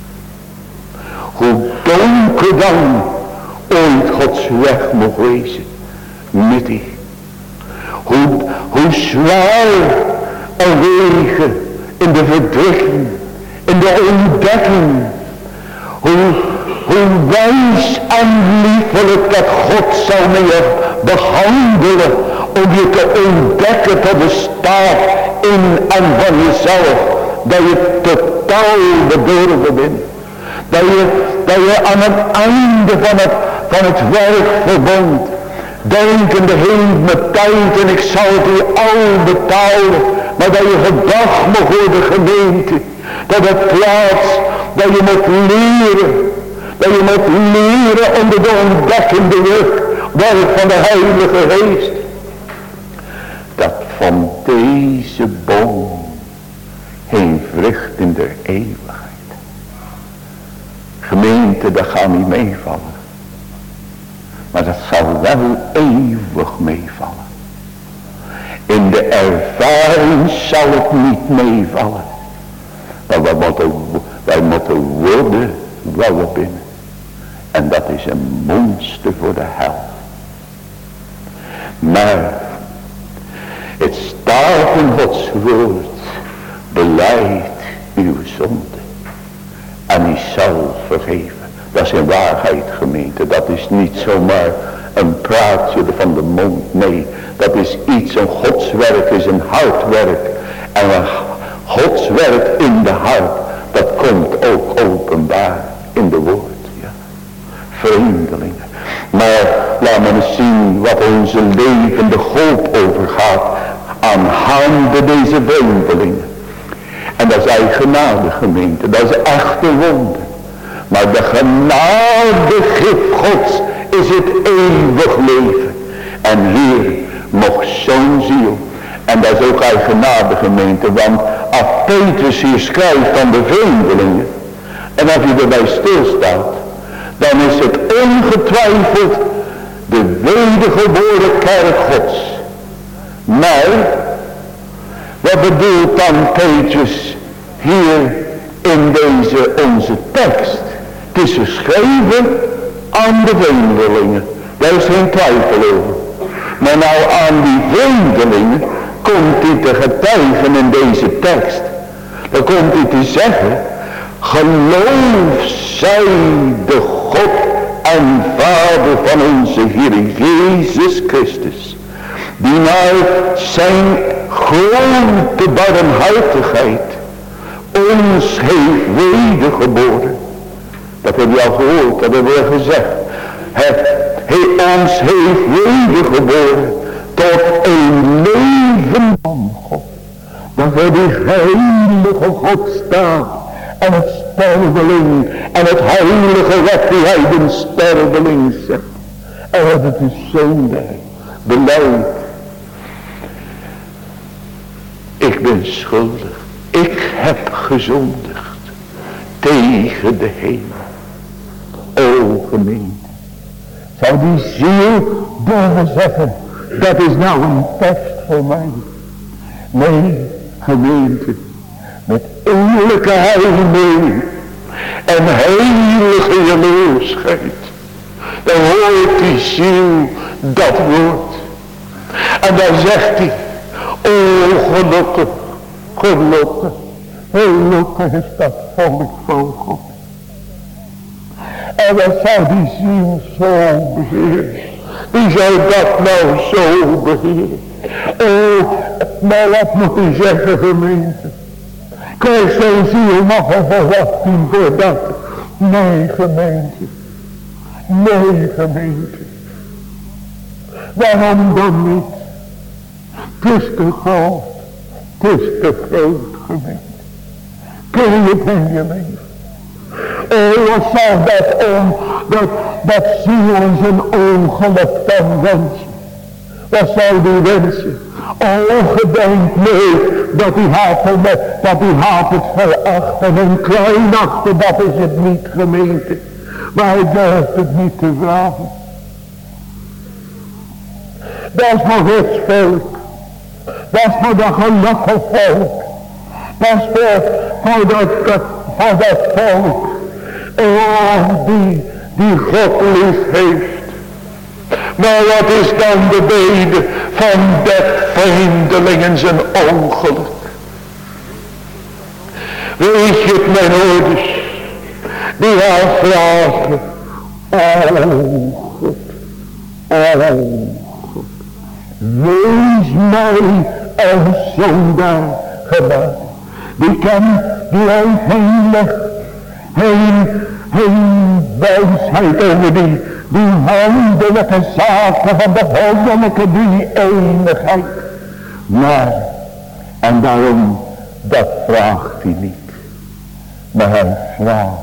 Hoe donker dan ooit Gods weg mocht wezen met die. Hoe zwaar al wegen in de verdrukking, in de ontdekking. Hoe wijs en liefelijk dat God zou met je behandelen om je te ontdekken tot de staat in en van jezelf. Dat je totaal bedorven bent. Dat je aan het einde van het werkverbond denkende heeft met tijd en ik zal het u al betalen. Maar dat je gedacht mag worden, gemeente. Dat het plaats dat je moet leren. Dat je moet leren onder de ontdekkende werk van de Heilige Geest. Dat van deze boom geen vrucht in der eeuwigheid. Gemeente, dat gaat niet meevallen. Maar dat zal wel eeuwig meevallen. In de ervaring zal het niet meevallen. Maar wij moeten worden waar we binnen. En dat is een monster voor de hel. Maar het staat in Gods woord. Belijd uw zonde. En hij zal vergeven. Dat is in waarheid, gemeente. Dat is niet zomaar een praatje van de mond. Nee, dat is iets, een Gods werk is een hartwerk. En een Gods werk in de hart, dat komt ook openbaar in de woord. Ja. Vreemdelingen. Maar laat me eens zien wat onze levende hoop overgaat aangaande deze vreemdelingen. En dat is eigenlijk genade, gemeente. Dat is echt een wonder. Maar de genadegif Gods is het eeuwig leven. En hier mocht zo'n ziel. En dat is ook uit genade, gemeente. Want als Petrus hier schrijft van de vreemdelingen. En als je erbij stilstaat. Dan is het ongetwijfeld de wedergeboren kerk Gods. Maar wat bedoelt dan Petrus hier in deze onze tekst? Het is geschreven aan de vreemdelingen. Daar is geen twijfel over. Maar nou aan die vreemdelingen komt hij te getuigen in deze tekst. Dan komt hij te zeggen. Geloof zij de God en Vader van onze Heer Jezus Christus. Die naar zijn grote barmhartigheid ons heeft wedergeboren. Dat heb je al gehoord, dat hebben we gezegd. Hij ons heeft wedergeboren tot een leven van God. Dat we die heilige God staat en het sterveling en het heilige weg die hij den sterveling zegt. En wat het is zonde beleid. Ik ben schuldig. Ik heb gezondigd tegen de hemel. O gemeente. Zou die ziel durven zeggen, dat is nou een test voor mij. Nee, gemeente, met innerlijke heiligheid en heilige jaloersheid, dan hoort die ziel dat woord. En dan zegt hij, o gelukkig, gelukkig, gelukkig is dat volk van God. En wat zou die ziel zo beheersen? Wie zou dat nou zo beheersen? Oh, maar wat moet u zeggen, gemeente? Krijgt zo'n ziel nog een verwachting voor dat? Nee, gemeente. Nee, gemeente. Waarom dan niet? Het is te groot. Het is te groot, gemeente. Kun je het in je leven? Oh, wat zou dat ziel in zijn ongeluk dan wensen? Wat zou die wensen? Oh, gedenk mee dat die haat het verachten en kleinachten, dat is het niet, gemeente. Maar hij durft het niet te vragen. Dat is voor Gods volk. Dat is voor dat gelukkige volk. Dat is voor dat volk. Oh, die God lief heeft. Maar wat is dan de bede van dat vreemdeling en zijn ongeluk? Weet je het, mijn ouders, die gaan vragen, oh God, wees mij als zondaar gemaakt. Die geen wijsheid over die wonderlijke zaken van de goddelijke drie-eenigheid. Maar, en daarom, dat vraagt hij niet. Maar hij vraagt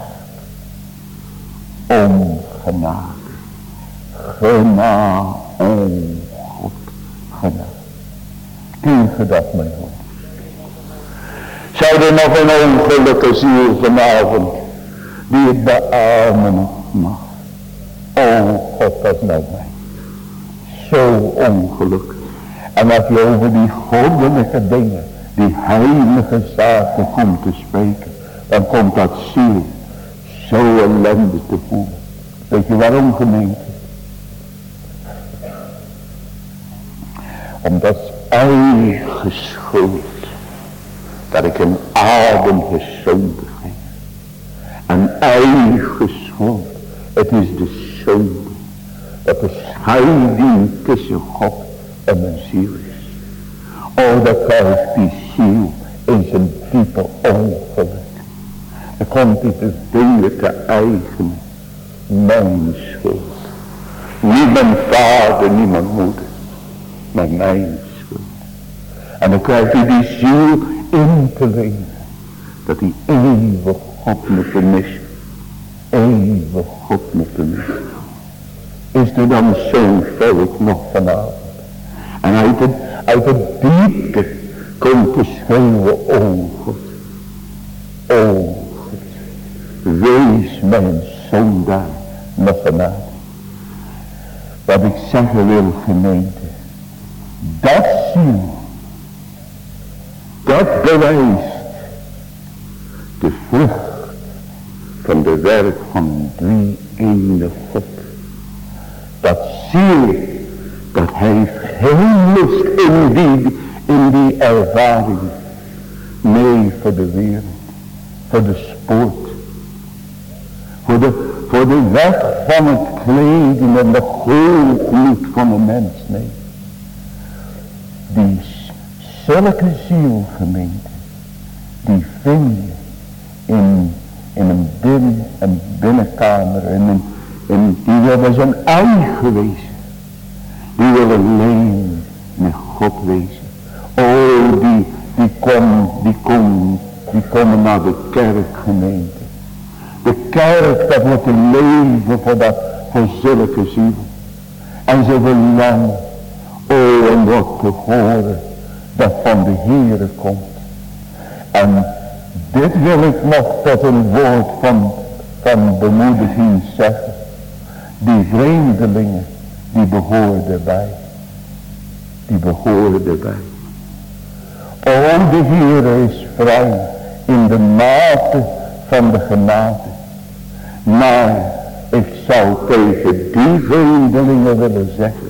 om genade. Genade, o God, genade. Kun je dat, mijn God? Zou er nog een ongelukkige ziel vanavond die het beamen mag? O God, dat nou mij. Zo ongelukkig. En als je over die goddelijke dingen, die heilige zaken komt te spreken, dan komt dat ziel zo ellende te voelen. Weet je waarom, gemeente? Omdat eigen schuld, dat ik een adem gezondigd heb. En eigen schuld, het is de zonde, dat de scheiding tussen God en mijn ziel is. Oh, dat krijgt die ziel in zijn diepe ongeluk. Dan komt hij te dingen te eigenen. Mijn schuld. Niet mijn vader, niet mijn moeder. Maar mijn schuld. En dan krijgt hij die ziel in te leven. Dat hij eeuwig God moet missen. Eeuwig God moet missen. Is er dan zo'n volk nog vanavond? En uit de diepte komt te schreeuwen, o God. O God. Wees mijn zondaar nog genade. Wat ik zeggen wil, gemeente. Dat ziel. Dat bewijst de vrucht van de werk van drie ene God. Dat ziel, dat heeft geen lust in die ervaring. Nee, voor de wereld, voor de sport, voor de weg van het kleden en de goedmoed van de mens. Nee, die zulke zielgemeente, die vind je in een binnenkamer, die willen zijn eigen wezen. Die willen alleen met God wezen. Oh, die kon die komen naar de kerkgemeente. De kerk, dat wordt een leven voor zulke zielen. En ze verlangen, om wat te horen dat van de Heere komt. En dit wil ik nog tot een woord van bemoediging zeggen. Die vreemdelingen, die behoren erbij. Die behoren erbij. O, de Heere is vrij in de mate van de genade. Maar ik zou tegen die vreemdelingen willen zeggen.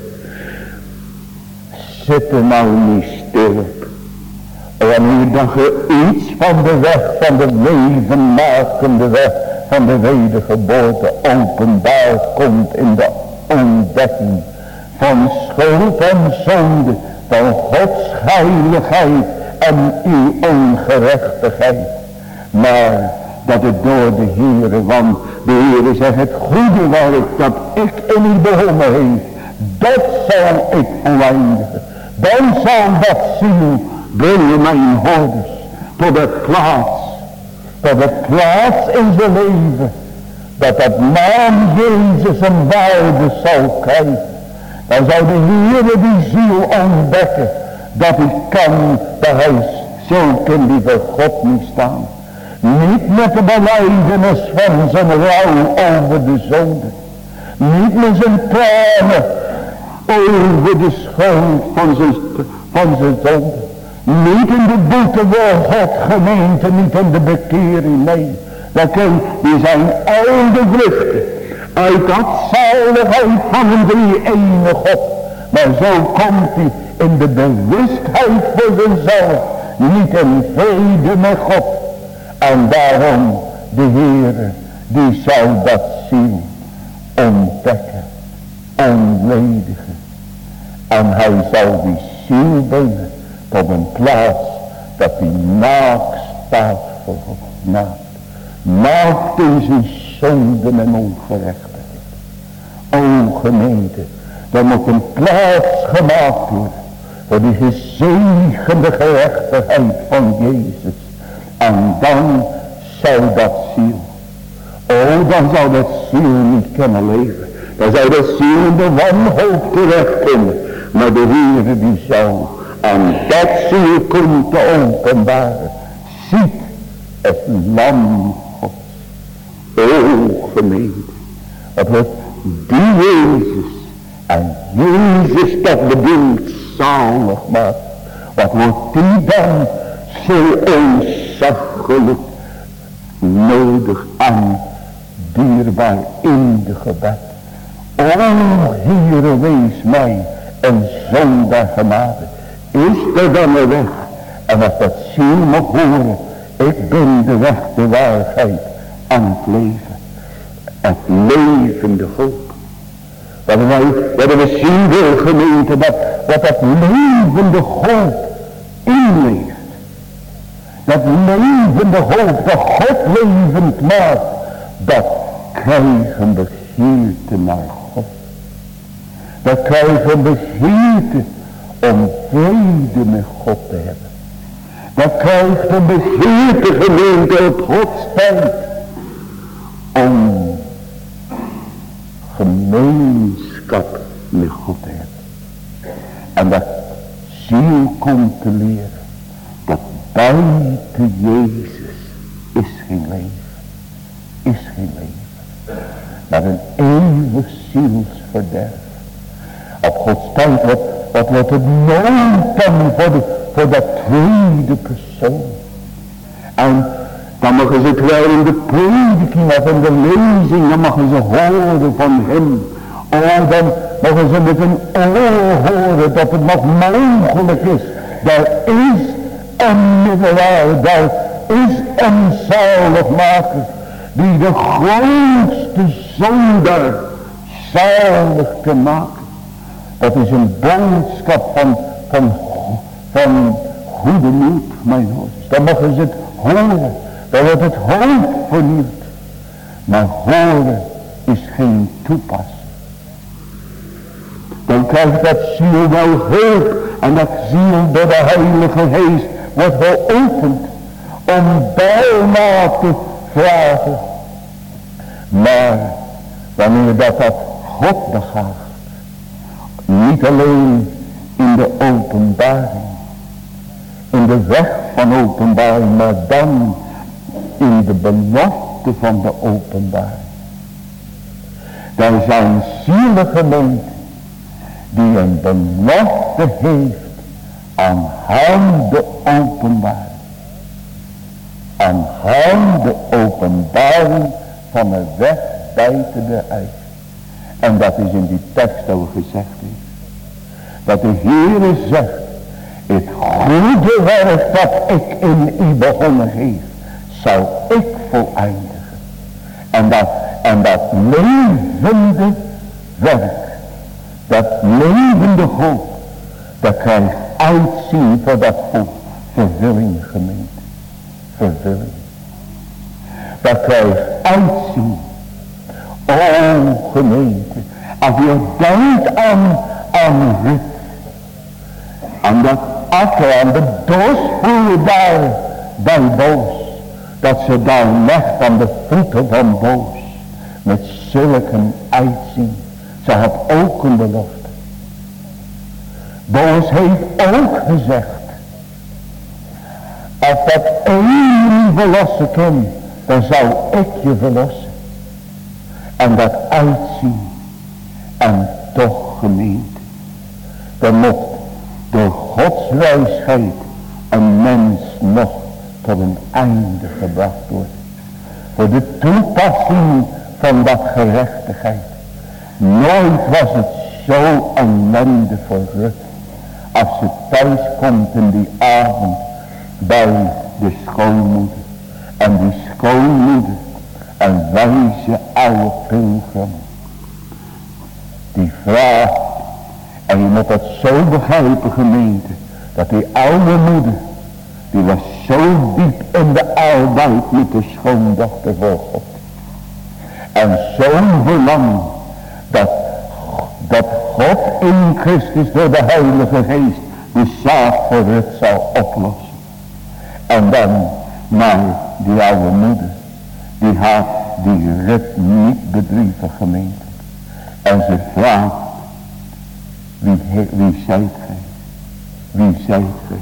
Zit er nou niet stil op. Wanneer dat je iets van de weg van de levenmakende weg van de wedergeboorte openbaar komt in de ontdekking van schuld en zonde, van Gods heiligheid en uw ongerechtigheid. Maar dat het door de Heere, want de Heere zegt het goede werk dat ik in u begonnen heeft, dat zal ik voleindigen. Dan zal dat ziel brengen mijn hoorders tot het plaats in zijn leven, dat naam Jezus een waarde zal krijgen. Dan zal de Heere die ziel ontdekken, dat hij zo kan die voor God niet staan. Niet met de belijdenis van zijn rouw over de zonde. Niet met zijn tranen over de schuld van zijn zonde. Niet in de boete voor God gemeente, niet in de bekering, nee. Die zijn al de vruchten uit dat zaligheid van een drie-ene God. Maar zo komt hij in de bewustheid voor zichzelf, niet in vrede met God. En daarom de Heere, die zal dat ziel ontdekken, ontledigen. En hij zal die ziel brengen tot een plaats dat die naakt staat voor God. Naakt in zijn zonden en ongerechtigheid. O gemeente, er moet een plaats gemaakt worden voor die gezegende gerechtigheid van Jezus. En dan zal dat ziel, dan zal dat ziel niet kunnen leven. Dan zal dat ziel in de wanhoop terechtkomen. Maar de Heere die zal aan dat ziel komt te openbaren. Ziet het lam Gods. O gemeente, wat wordt die Jezus en Jezus dat bedoelt zalig maakt. Wat wordt die dan zo onzaggelijk nodig en dierbaar in de gebed. O Heere, wees mij een zondaar genade. Is er dan een weg? En als dat ziel mag horen, ik ben de weg, de waarheid en het leven. Het levende hoop. Wat we zien wil gemeente, dat levende hoop inleeft. Dat levende hoop, dat God levend maakt, dat krijgen begeerte naar God. Dat krijgen begeerte om vrede met God te hebben. Dat krijgt een begeerte gemeente op Gods tijd om gemeenschap met God te hebben. En dat ziel komt te leren dat buiten Jezus is geen leven. Is geen leven. Maar een eeuwig zielsverderf. Op Gods tijd, wat wordt het nooit dan voor dat tweede persoon. En dan mogen ze het wel in de prediking of in de lezing, dan mogen ze horen van hem. Oh, dan mogen ze met een oor horen dat het nog mogelijk is. Daar is een middelaar, daar is een zaligmaker die de grootste zondaar zalig kan maken. Dat is een boodschap van goede moed, mijn hoorders. Dan mogen ze het horen. Dan wordt het hoop vernieuwd. Maar horen is geen toepassing. Dan krijgt dat ziel wel hulp. En dat ziel door de Heilige Geest wordt geopend. om bijna te vragen. Maar wanneer dat God begaagt, niet alleen in de openbaring, in de weg van openbaring, maar dan in de belofte van de openbaring. Daar zijn zielegemeenten die een belofte heeft aan hem de openbaring. Aan hem de openbaring van een weg buiten uit. En dat is in die tekst ook gezegd is. Dat de Heere zegt, het goede werk dat ik in u begonnen heeft, zal ik voleindigen. En dat levende werk, dat levende hoop, dat krijgt uitzien voor dat vervulling gemeente. Vervulling. Dat krijgt uitzien. O gemeente, als je denkt aan Rut, aan dat akker, aan de dorsvoer daar bij Boos, dat ze daar legt aan de voeten van Boos, met zulke uitzien. Ze had ook een belofte. Boos heeft ook gezegd, als dat één verlossen kan, dan zal ik je verlossen. En dat uitzien. En toch gemeente. Dan mocht door Gods wijsheid een mens nog tot een einde gebracht worden. Voor de toepassing van dat gerechtigheid. Nooit was het zo ellendig voor Rut. Als ze thuis komt in die avond bij de schoonmoeder. En die schoonmoeder, een wijze oude pilgrim, die vraagt, en je moet dat zo begrijpen gemeente, dat die oude moeder, die was zo diep in de arbeid met de schoondochter voor God. En zo'n verlangen, dat God in Christus door de Heilige Geest de zaak voor Rut zal oplossen. En dan, maar die oude moeder, die had die Rut niet bedrieven gemeente. En ze vraagt, wie zijt gij? Wie zijt gij?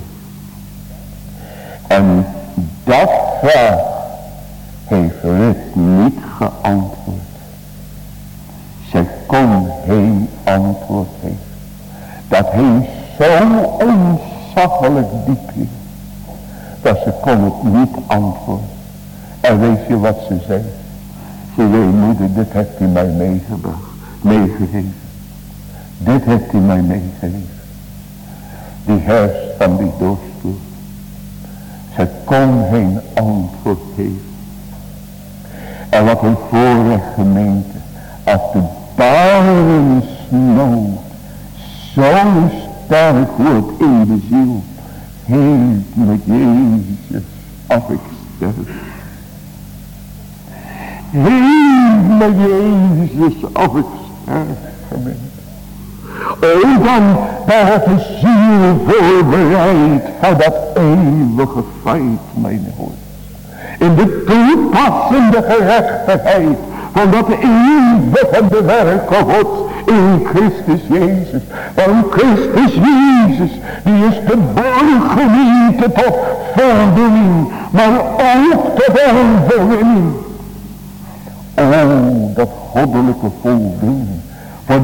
En dat vraag heeft Rut niet geantwoord. Zij kon geen antwoord geven. Dat heeft zo ontzaglijk diep, dat ze kon het niet antwoorden. En weet je wat ze zei? Ze zei, moeder, dit heeft u mij meegegeven. Dit heeft u mij meegegeven. Die herfst van die doodstoel. Ze kon geen antwoord geven. En wat een voorrecht gemeente. Als de barensnood zo sterk wordt in de ziel. Heeft met Jezus af ik sterf. Heeft met Jezus af ik sterf gemeente. O dan werd de ziel voorbereid voor dat eeuwige feit, mijn hoor. In de toepassende gerechtigheid van dat eeuwige werk God in Christus Jezus. Want Christus Jezus, die is de borggemeente tot voldoening, maar ook tot onvoldoening. O, dat goddelijke voldoening. Voor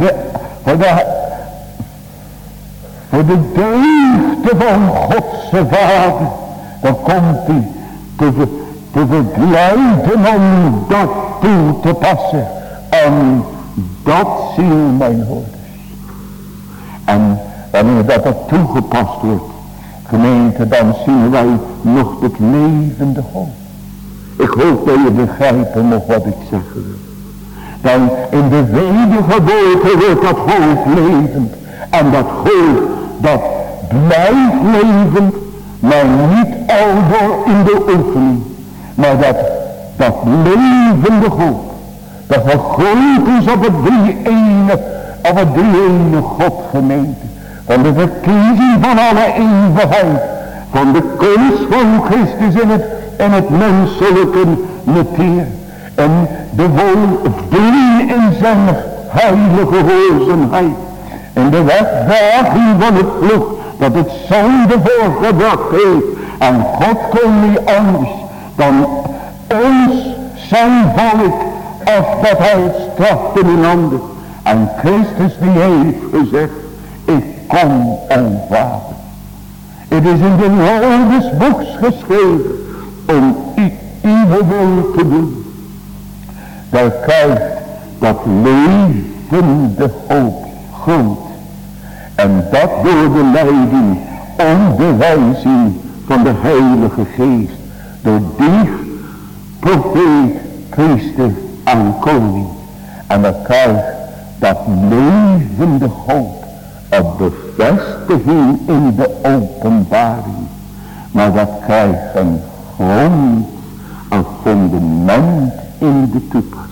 de deugden van Godse Vader. Dan komt hij te vergelijden om dat toe te passen. En dat ziel mijn hoorders. En wanneer dat toegepast wordt, gemeente, dan zien wij nog het levende hoop. Ik hoop dat je begrijpt nog wat ik zeggen wil. Dan in de wedergeboorte wordt dat hoofd levend. En dat hoofd, dat blijft levend, maar niet aldoor in de oefening. Maar dat levende hoofd, dat vergroot is op het drie-ene God gemeente. Van de verkiezing van alle eeuwigheid. Van de komst van Christus in het in het menselijke natuur. En de woon in zijn heilige gehoorzaamheid. En de wegdraging van het vloek dat het zonde voorgebracht heeft. En God kon niet anders dan ons, zijn volk, of dat hij strafte in handen. En Christus die heeft gezegd, ik kom, o Vader. Het is in de rol des boeks geschreven om uw wil te doen. Daar krijgt dat levende hoop groot. En dat door de leiding, onderwijzing van de Heilige Geest. Door die profeet Christus aan koning. En dan krijgt dat levende hoop een bevestiging in de openbaring. Maar dat krijgt een grond, een fundament in de toepassing.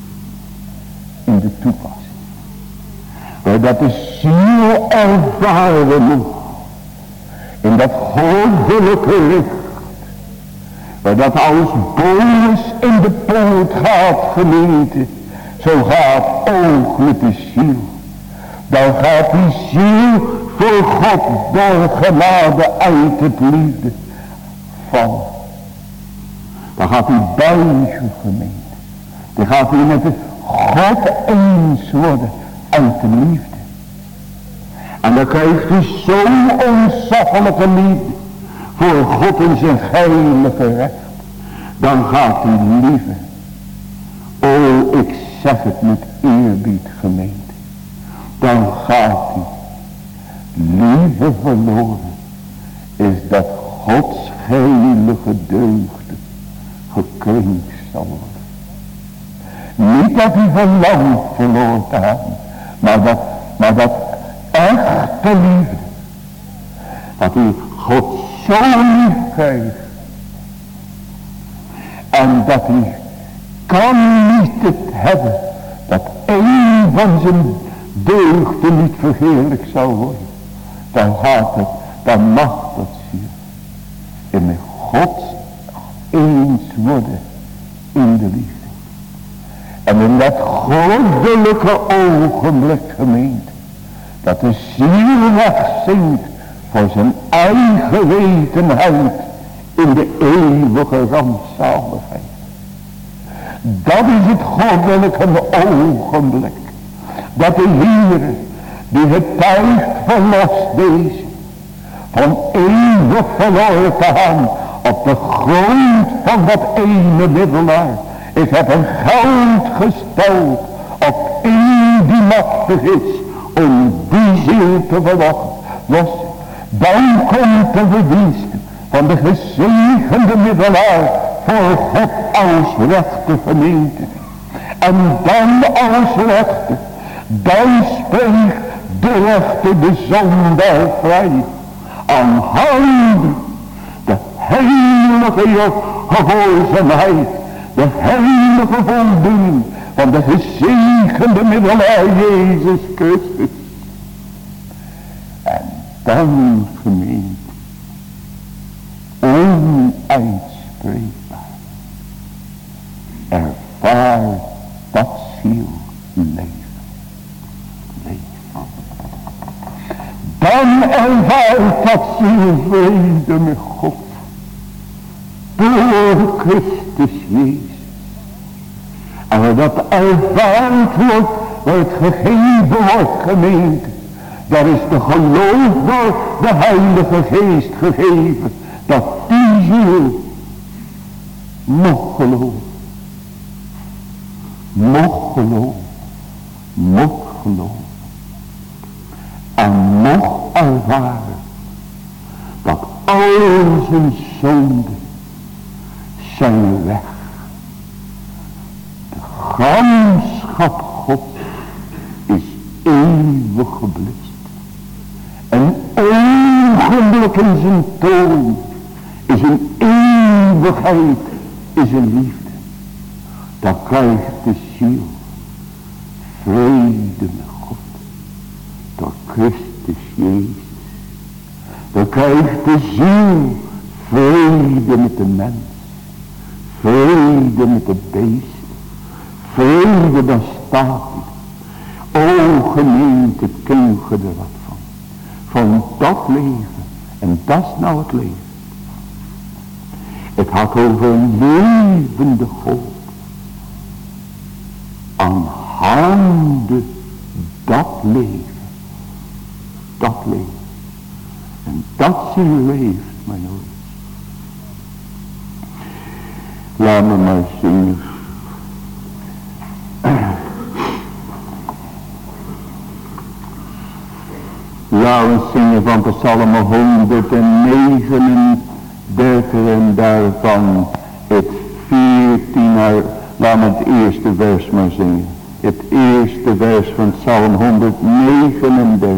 In de toepassing. Waar dat de ziel ervaren moet. In dat goddelijke licht. Waar dat als bolus in de poot gaat gemeente. Zo gaat ook met de ziel. Dan gaat die ziel voor God door genade uit het liefde vallen. Dan gaat hij buigen gemeente. Dan gaat hij met het God eens worden uit de liefde. En dan krijgt hij zo'n ontzaglijke liefde voor God in zijn heilige recht. Dan gaat hij liefde. Oh, ik zeg het met eerbied gemeente. Dan gaat hij liefde verloren. Is dat Gods heilige deugden gekrenkt zal worden. Niet dat hij verlangt verloren te hebben. Maar dat echte liefde. Dat hij God zo lief krijgt. En dat hij kan niet het hebben. Dat een van zijn deugden niet verheerlijk zou worden. Dan gaat het, dan mag dat zien. En met God eens worden in de liefde. En in dat goddelijke ogenblik gemeente. Dat de ziel wegzinkt voor zijn eigen wetenheid in de eeuwige rampzaligheid. Dat is het goddelijke ogenblik. Dat de Heer die het tijd verlost deze. Van eeuwig verloren te gaan op de grond van dat ene middelaar. Ik heb een geld gesteld op één die machtig is om die ziel te verlossen. Dan komt de verdienste van de gezegende middelaar voor God als rechte gemeente. En dan als rechte, dan spreekt de rechte de zondaar vrij. Aanhoudend de heilige gehoorzaamheid, de heilige voldoening van de gezegende middelaar Jezus Christus. En dan gemeente, onuitspreekbaar, ervaart dat ziel leven. Dan ervaart dat ziel vrede met God. Door Christus Jezus. En waar dat ervaard wordt, waar het gegeven wordt gemeente. Daar is de geloof door de Heilige Geest gegeven. Dat die ziel mocht geloven. Mocht geloven. Mocht geloven. En mocht ervaren. Dat al zijn zonden zijn weg. De gramschap God is eeuwig geblust. Een ogenblik in zijn toon is een eeuwigheid, is een liefde. Dan krijgt de ziel vrede met God. Door Christus Jezus. Dan krijgt de ziel vrede met de mens. vrede met de beest. Vrede, dat staat niet. O gemeente, ken je er wat van? Van dat leven. En dat is nou het leven. Het gaat over een levende God. Aangaande dat leven. Dat leven. En dat ziel leeft, mijn ouders. Laat me maar zingen. Laten we zingen van Psalm 139 en daarvan het 14. Laat me het eerste vers maar zingen. Het eerste vers van Psalm 139.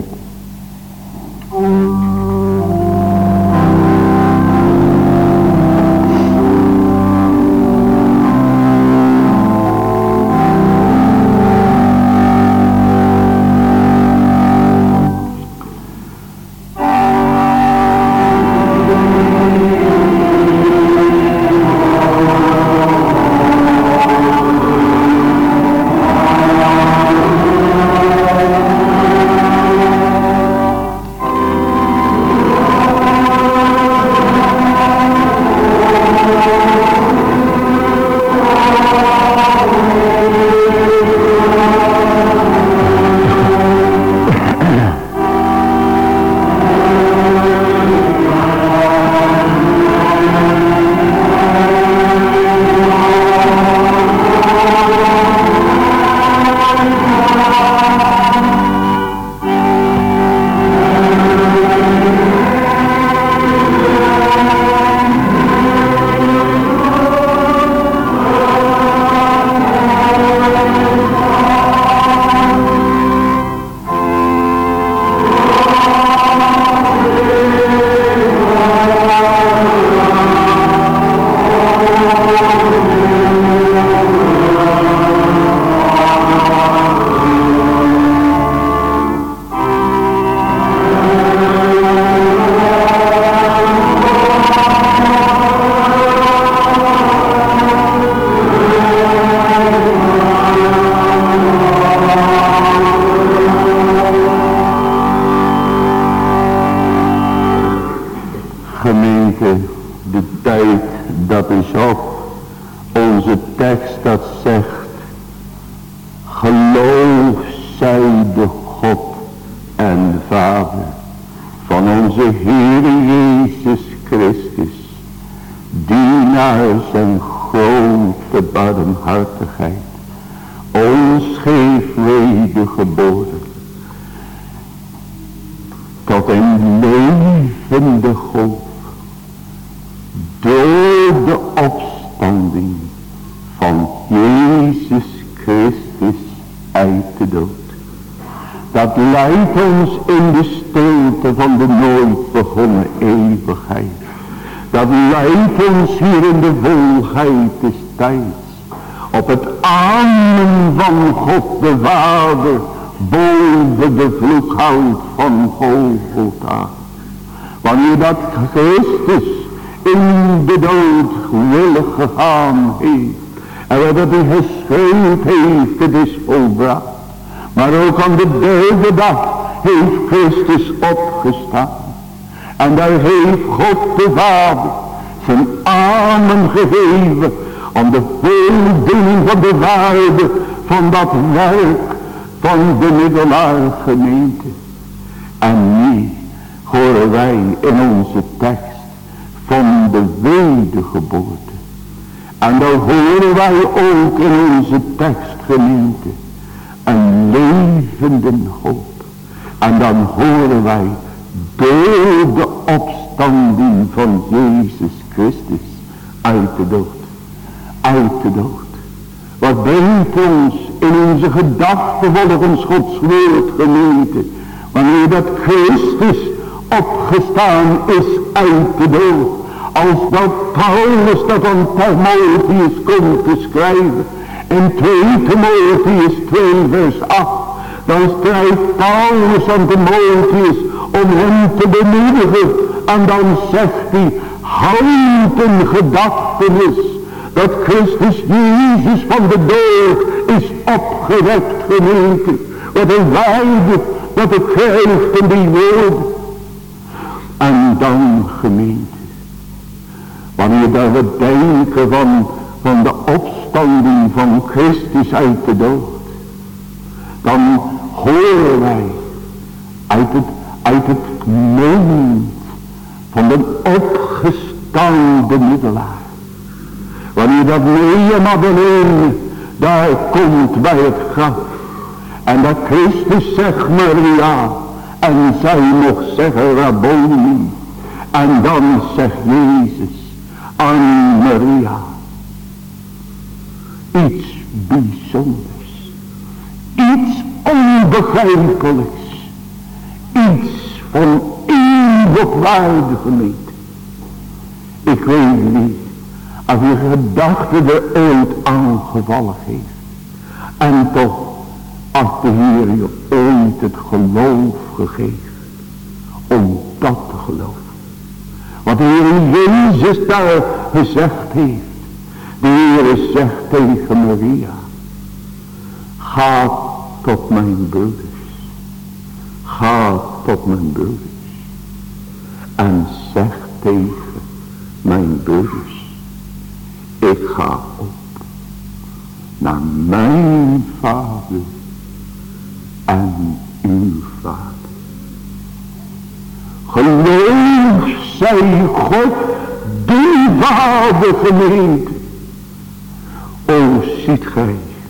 Op het amen van God de Vader boven de vloekhout van Golgotha. Wanneer dat Christus in de dood willig gegaan heeft. En wat hij geschreven heeft, het is volbracht. Maar ook aan de derde dag heeft Christus opgestaan. En daar heeft God de Vader zijn amen gegeven om de voldoening van de waarde van dat werk van de middelaargemeente. En nu horen wij in onze tekst van de wedergeboorte. En dan horen wij ook in onze tekstgemeente een levende hoop. En dan horen wij door de opstanding van Jezus Christus uit de dood. Uit de dood. Wat brengt ons in onze gedachten volgens Gods woord, gemeente, wanneer dat Christus opgestaan is uit de dood. Als dat Paulus dat aan Timotheus komt te schrijven in 2 Timotheus 2 vers 8, dan schrijft Paulus aan Timotheus om hem te bemoedigen. En dan zegt hij, houd in gedachtenis Dat Christus Jezus van de dood is opgewekt, gemeente. Wat een waarde dat het krijgt in die woorden. En dan, gemeente, wanneer dat we denken van de opstanding van Christus uit de dood, dan horen wij uit het mond van de opgestaande middelaar. Wanneer dat Maria Magdalene daar komt bij het graf. En dat Christus zegt Maria. En zij mocht zeggen Rabboni. En dan zegt Jezus aan Maria. Iets bijzonders. Iets onbegrijpelijks. Iets van eeuwig waarde, gemeente. Ik weet niet of je gedachte er ooit aangevallen heeft. En toch, als de Heer je ooit het geloof gegeven om dat te geloven. Wat de Heer Jezus daar gezegd heeft. De Heer zegt tegen Maria. Ga tot mijn broeders. Ga tot mijn broeders. En zeg tegen mijn broeders. Ik ga op naar mijn Vader en uw Vader. Geloof zij God, de Vader, gemeente. O, ziet gij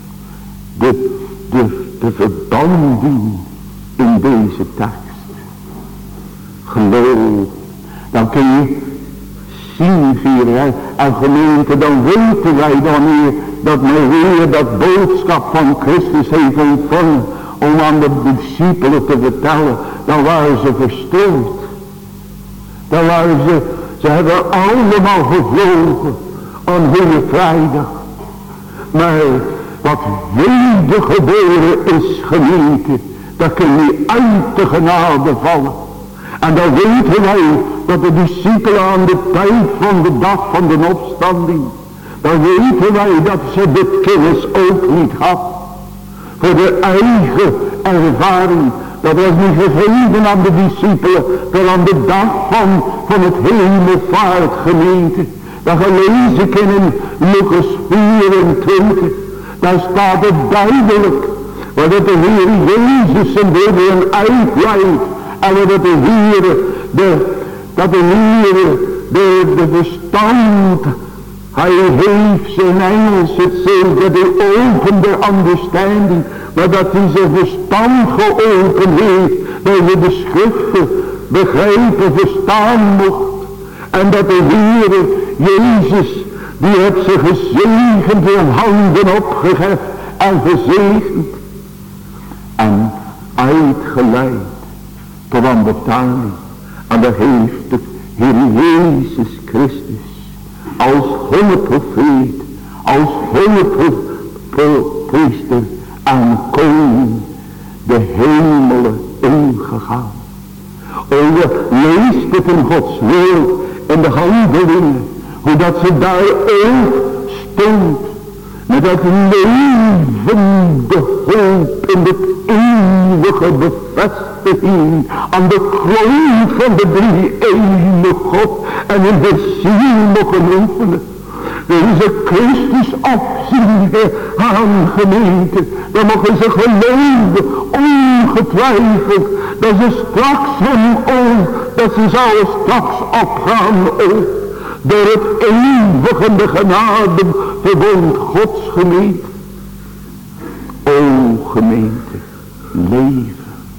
de verbanding in deze tekst. Geloof, dan kun je zien hier, en gemeente, dan weten wij dan hier dat Maria dat boodschap van Christus heeft ontvangen om aan de discipelen te vertellen. Dan waren ze verstoord. Dan waren ze hebben allemaal gevlogen aan Goede Vrijdag. Maar wat wedergeboren is, gemeente, dat kan niet uit de genade vallen. En dan weten wij dat de discipelen aan de tijd van de dag van de opstanding, dan weten wij dat ze de kennis ook niet had. Voor de eigen ervaring, dat was niet gegeven aan de discipelen, maar aan de dag van het hemelvaart, gemeente. Dat gelezen ik in Lucas 24, daar staat het duidelijk, waar dat de Heer Jezus zijn woorden uitleidt. En dat de Heer, de verstand, hij heeft zijn Engels, het zegt dat hij opent de understanding, maar dat hij zijn verstand geopend heeft, dat we de schriften begrijpen, verstaan mocht. En dat de Heer Jezus, die heeft ze gezegend in handen opgeheft en gezegend en uitgeleid tot aan betaling. En daar heeft de Heer Jezus Christus als holle profeet, als holle priester en koning de hemelen ingegaan. O, je leest het in Gods woord in de handelingen, hoe dat ze daar ook stond met dat levende hoop in het eeuwige bevestiging aan de kroon van de drie-ene God en in de ziel mogen oefenen. Deze Christus opzien aan, gemeente, dan mogen ze geloven, ongetwijfeld, dat ze straks van dat ze zouden straks opgaan door het eeuwige genade verbond Gods, gemeente. O gemeente, leven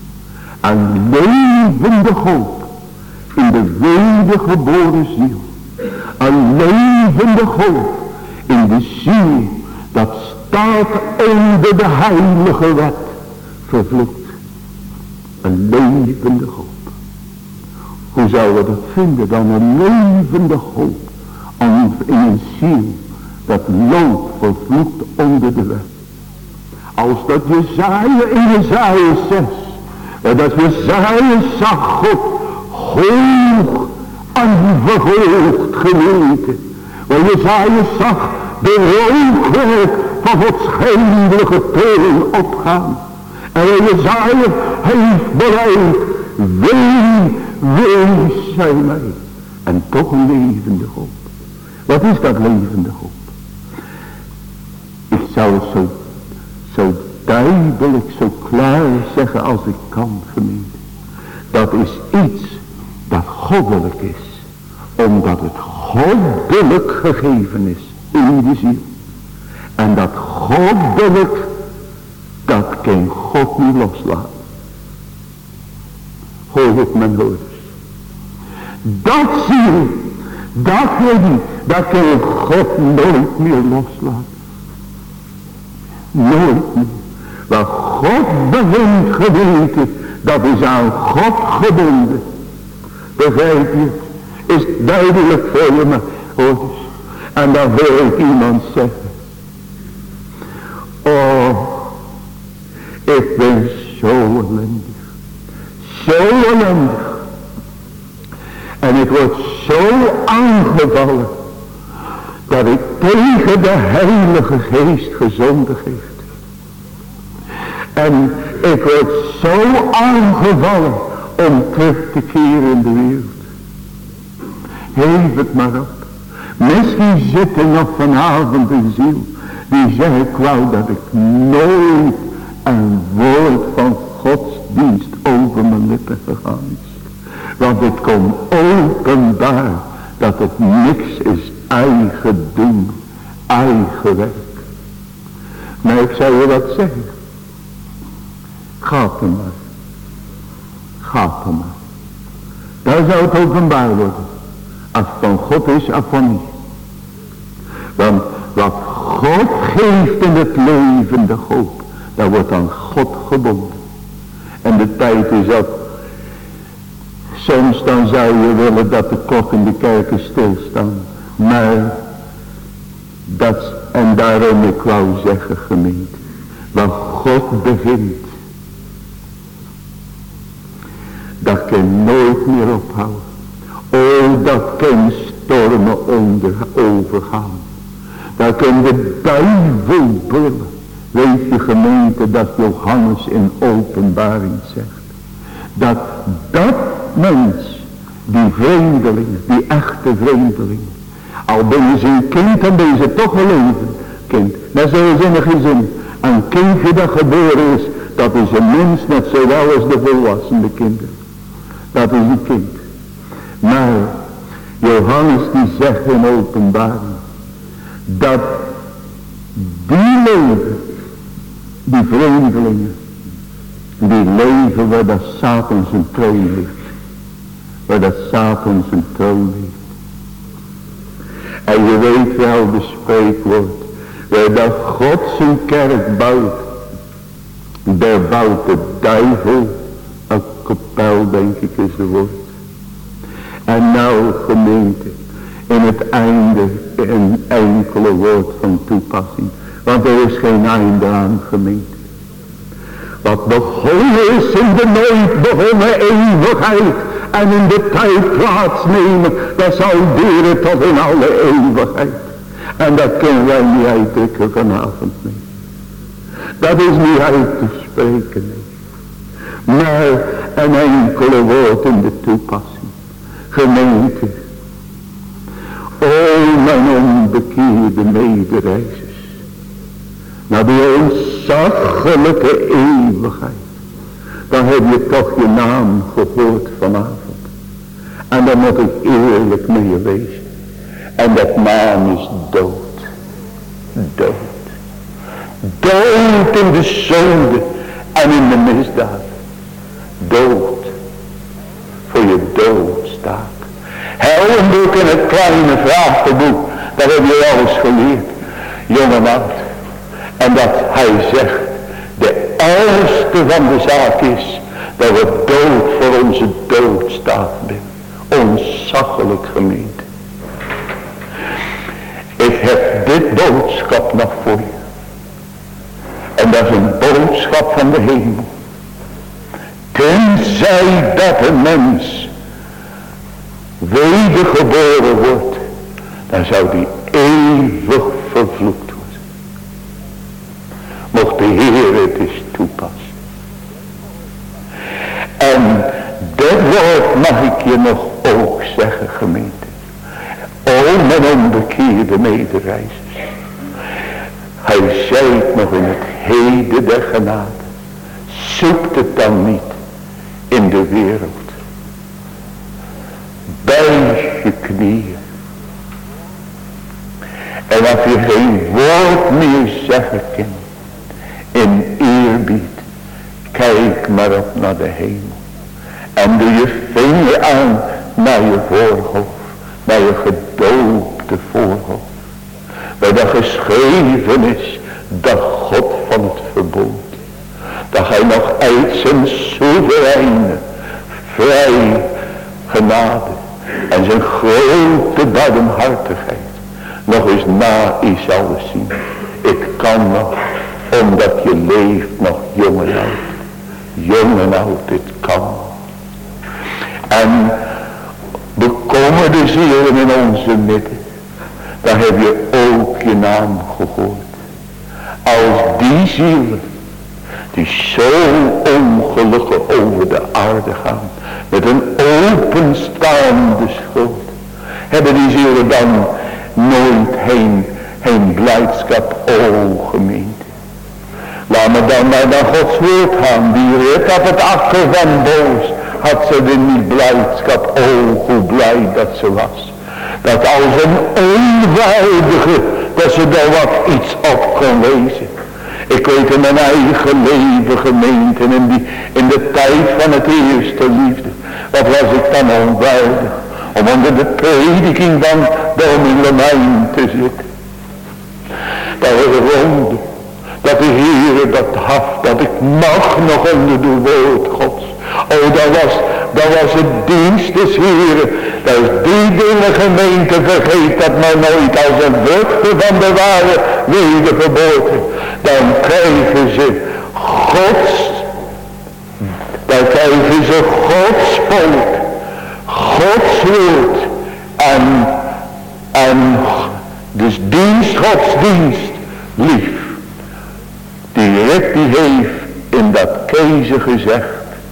en levende hoop in de wedergeboren ziel. Een levende hoop in de ziel dat staat onder de heilige wet vervloekt. Een levende hoop. Hoe zouden we dat vinden dan een levende hoop in een ziel dat loopt vervloekt onder de wet. Als dat Jesaja in Jesaja 6, dat Jesaja zag God hoog en verhoogd, gemeente. Want Jesaja zag de rookwerk van Gods heimelijke toren opgaan. En Jesaja heeft bereid, wee zij mij. En toch een levende hoop. Wat is dat levende hoop? Ik zal het zo duidelijk, zo klaar zeggen als ik kan, gemeente. Dat is iets dat goddelijk is. Omdat het goddelijk gegeven is in de ziel. En dat goddelijk, dat kan God niet loslaten. Hoor het mijn hoorders. Dat ziel, dat weet dat kan God nooit meer loslaten. Nooit meer. Wat God begint geweten, dat is aan God gebonden. Begrijp je? Is duidelijk voor je, maar hoor eens. En dan hoor ik iemand zeggen. Oh, ik ben zo ellendig. Zo ellendig. En ik word zo aangevallen. Dat ik tegen de Heilige Geest gezondigd heeft. En ik word zo aangevallen om terug te keren in de wereld. Geef het maar op. Misschien zit er nog vanavond een ziel die zegt, ik wou dat ik nooit een woord van godsdienst over mijn lippen gegaan is. Want het komt openbaar dat het niks is eigen doen, eigen werk. Maar ik zou je wat zeggen. Gaat er maar. Gaat er maar. Daar zou het openbaar worden. Als het van God is of van niet. Want wat God geeft in het leven, de hoop, dat wordt aan God gebonden. En de tijd is op. Soms dan zou je willen dat de klok in de kerken stilstaan. Maar dat, en daarom ik wou zeggen, gemeente, wat God begint, dat kan nooit meer ophouden. Oh, dat kan stormen overgaan. Dat kan de duivel brullen. Weet je, gemeente, dat Johannes in openbaring zegt. Dat mens, die vreemdelingen, die echte vreemdelingen. Al ben je zijn kind, dan ben je toch een leven kind. Dat is in een gezin. Een kindje dat geboren is, dat is een mens net zowel als de volwassene kinderen. Dat is een kind. Maar Johannes die zegt in openbaring, dat die leven, die vreemdelingen, die leven waar dat Satan zijn troon heeft. Waar dat Satan zijn troon heeft. En je weet wel de spreekwoord. Waar dat God zijn kerk bouwt. Daar bouwt de duivel een kapel, denk ik is het woord. En nou gemeente. In het einde een enkele woord van toepassing. Want er is geen einde aan, gemeente. Wat begonnen is in de nooit begonnen eeuwigheid. En in de tijd plaatsnemen. Dat zal duren tot in alle eeuwigheid. En dat kunnen wij niet uitdrukken vanavond. Nee. Dat is niet uit te spreken. Nee. Maar een enkele woord in de toepassing. Gemeente. O mijn onbekeerde medereizers. Naar die ontzaglijke eeuwigheid. Dan heb je toch je naam gehoord vanavond. En dan moet ik eerlijk met je wezen. En dat naam is dood. Dood. Dood in de zonde en in de misdaad. Dood. Voor je doodstaat. Heldenboek in het kleine vragenboek. Daar heb je alles geleerd. Jongeman. En dat hij zegt. De ergste van de zaak is. Dat we dood voor onze doodstaat zijn. Ontzaglijk gemeente. Ik heb dit boodschap nog voor je. En dat is een boodschap van de hemel. Tenzij dat een mens wedergeboren wordt. dan zou die eeuwig vervloekt worden. Mocht de Heer het eens toepassen. En dat woord mag ik je nog ook zeggen, gemeente. O mijn onbekeerde medereizers. Hij zei het nog in het heden der genade. Zoekt het dan niet in de wereld. Buig je knieën. En als je geen woord meer zeggen kunt. In eerbied. Kijk maar op naar de hemel. En doe je vinger aan naar je voorhoofd. Naar je gedoopte voorhoofd. Waar dat geschreven is. Dat God van het verbond. Dat hij nog uit zijn soevereine. Vrij genade. En zijn grote barmhartigheid. Nog eens na is alles zien. Ik kan nog. Omdat je leeft nog jong en oud. Jong en oud, dit kan. En bekommerde zielen in onze midden. Dan heb je ook je naam gehoord. Als die zielen. Die zo ongelukkig over de aarde gaan. Met een openstaande schuld. Hebben die zielen dan nooit heen blijdschap. O gemeente. Laat me dan maar naar Gods woord gaan. Die rit op het akker van boos. Had ze er niet blijdschap. O hoe blij dat ze was. Dat als een onwaardige. Dat ze daar wat iets op kon lezen. Ik weet in mijn eigen leven gemeente. In de tijd van het eerste liefde. Wat was ik dan onwaardig. Om onder de prediking van dominee Lemijn te zitten. Dat we ronden. Dat de Heere dat gaf. Dat ik mag nog onder de woord Gods. O dat was het dienst des Heeren. Dat is die dingen gemeente. Vergeet dat maar nooit. Als een vruchten van de ware wedergeboorte. Dan krijgen ze Gods. Dan krijgen ze Gods volk. Gods woord. En dus dienst, godsdienst. Lief. Die rit die heeft in dat keizer gezegd.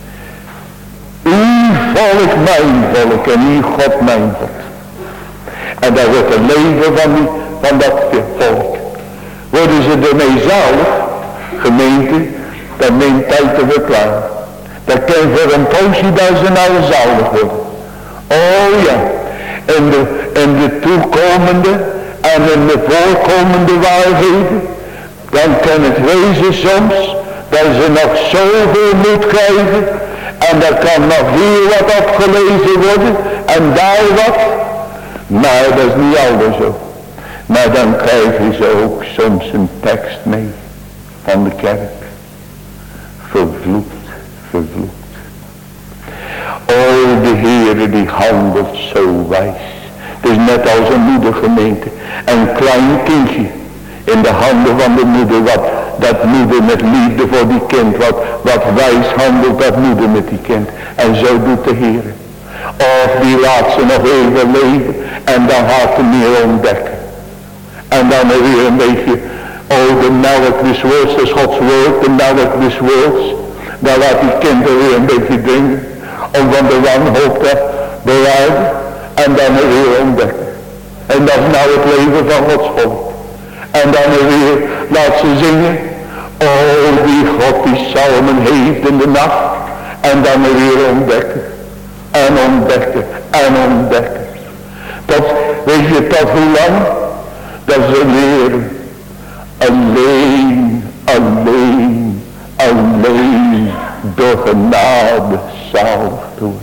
Uw volk mijn volk en uw God mijn God. En daar wordt het leven van dat volk. Worden ze ermee zalig, gemeente, dan neemt tijd te verklaren. Dat kan voor een poosje dat ze nou zalig worden. Oh ja, en de toekomende en in de voorkomende waarheden. Dan kan het wezen soms dat ze nog zoveel moet krijgen. En daar kan nog hier wat opgelezen worden. En daar wat. Maar dat is niet altijd zo. Maar dan krijgen ze ook soms een tekst mee. Van de kerk. Vervloekt, vervloekt. O de Heere die handelt zo wijs. Het is net als een moedergemeente. Een klein kindje. In de handen van de moeder. Dat moeder met liefde voor die kind. Wat wijs handelt dat moeder met die kind. En zo doet de Heer. Of die laat ze nog even leven. En dan gaat ze meer ontdekken. En dan weer een beetje. Oh de melk des woords. Dat is Gods woord. De melk des woords. Dan laat die kind er weer een beetje drinken. Om van de wanhoop te bereiden. En dan weer ontdekken. En dat is nou het leven van Gods volk. En dan weer laat ze zingen. Oh, die God die psalmen heeft in de nacht. En dan weer ontdekken. En ontdekken. En ontdekken. Tot, weet je tot hoe lang? Dat ze leren. Alleen, alleen, alleen. Door genade zalig doen.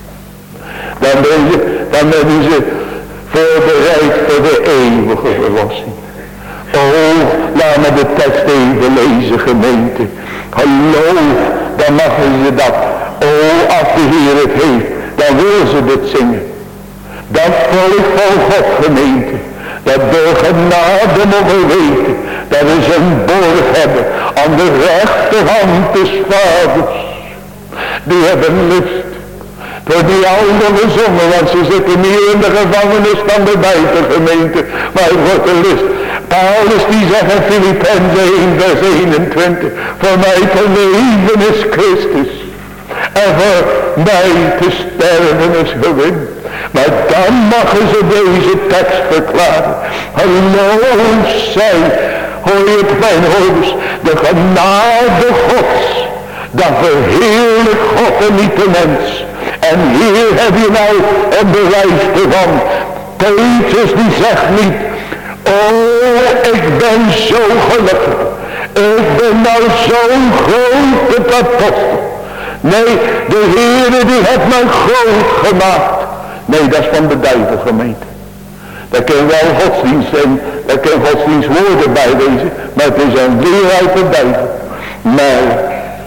Dan hebben ze voorbereid voor de eeuwige verlossing. Oh, laat me de tekst even lezen, gemeente. Geloof, dan mag je dat. Oh, als de Heer het heeft, dan wil ze dit zingen. Dat volk van God, gemeente. Dat door genade mogen weten. Dat we een borg hebben aan de rechterhand des Vaders. Die hebben lust. Voor die oudere zongen, want ze zitten niet in de gevangenis van de buitengemeente, maar het wordt een lust. Paulus die zegt in Filippenzen 1 vers 21, voor mij te leven is Christus en voor mij te sterven is gewin. Maar dan mogen ze deze tekst verklaren. Geloof zij, hoor je het mijn hoors, de genade Gods, dan verheerlijk God en niet de mens. En hier heb je nou een bewijs ervan. Petrus die zegt niet, oh ik ben zo gelukkig, ik ben nou zo'n grote apostel. Nee, de Heere die heeft mij groot gemaakt. Nee, dat is van de duivelgemeente. Daar kan wel godsdienst zijn, daar kan godsdienstwoorden bij wezen, maar het is een leer uit de duivel. Maar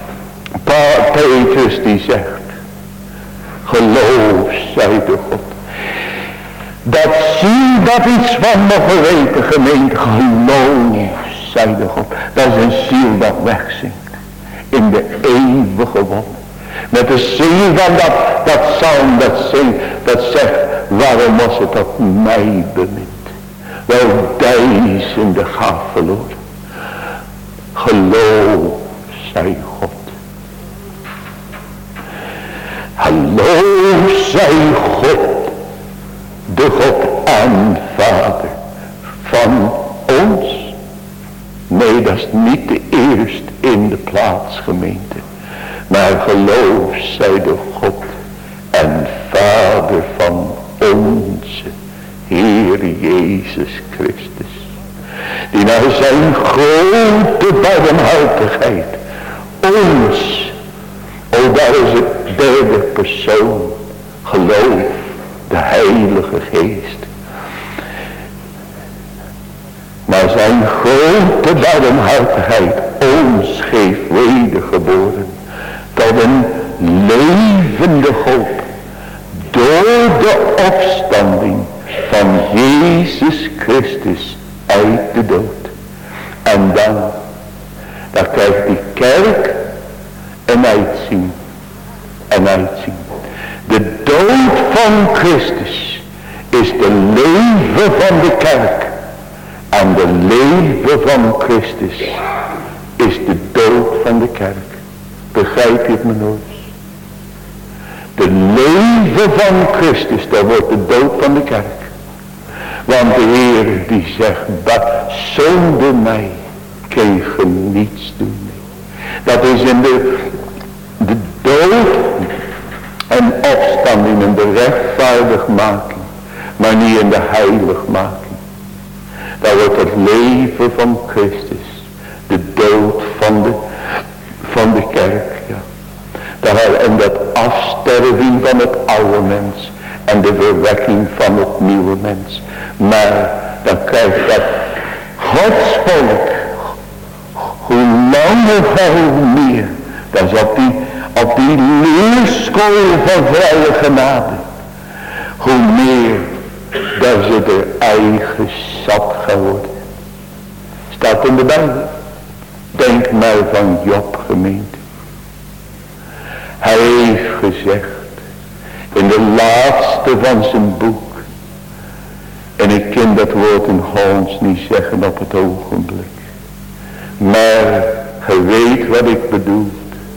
Petrus die zegt, geloof, zei de God. Dat zie dat iets van mogen weten, gemeente. Geloof, zei de God. Dat is een ziel dat wegzinkt in de eeuwige wonder. Met de ziel van dat psalm dat zingt, dat zegt, waarom was het dat mij bemint? Wel duizenden gaaf verloren. Geloof, zei God. Geloof, zei God, de God en Vader van ons. Nee, dat is niet de eerste in de plaats, gemeente. Maar geloof, zij de God en Vader van onze Heer Jezus Christus. Die naar zijn grote barmhartigheid ons, o daar is het derde persoon, geloof, de Heilige Geest. Maar zijn grote barmhartigheid ons geeft wedergeboren tot een levende hoop door de opstanding van Jezus Christus uit de dood. En dan krijgt die kerk een uitzien. Een uitzien. De dood van Christus is de leven van de kerk. En de leven van Christus is de dood van de kerk. Begrijp je het me nooit? De leven van Christus, dat wordt de dood van de kerk. Want de Heer die zegt, zonder mij kun je niets doen. Dat is in de dood en opstanding en de rechtvaardigmaking, maar niet in de heiligmaking. Dat wordt het leven van Christus, de dood van de kerk. Ja. En dat afsterving van het oude mens en de verwekking van het nieuwe mens. Maar dan krijgt dat Gods volk, hoe langer hoe meer, dat is op die leerschool van vrije genade, hoe meer dat ze er eigen zat gaan worden. Staat in de Bijbel. Denk maar van Job, gemeente. Hij heeft gezegd in de laatste van zijn boek, en ik kan dat woord in Hollands niet zeggen op het ogenblik, maar je weet wat ik bedoel.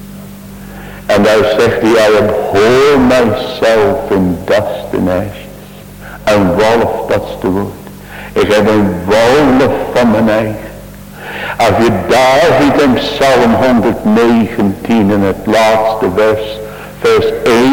En daar zegt hij, I abhor myself in dust and ashes. Een wolf, dat is de woord. Ik heb een wolf van mijn eigen. Als je David in Psalm 119 in het laatste vers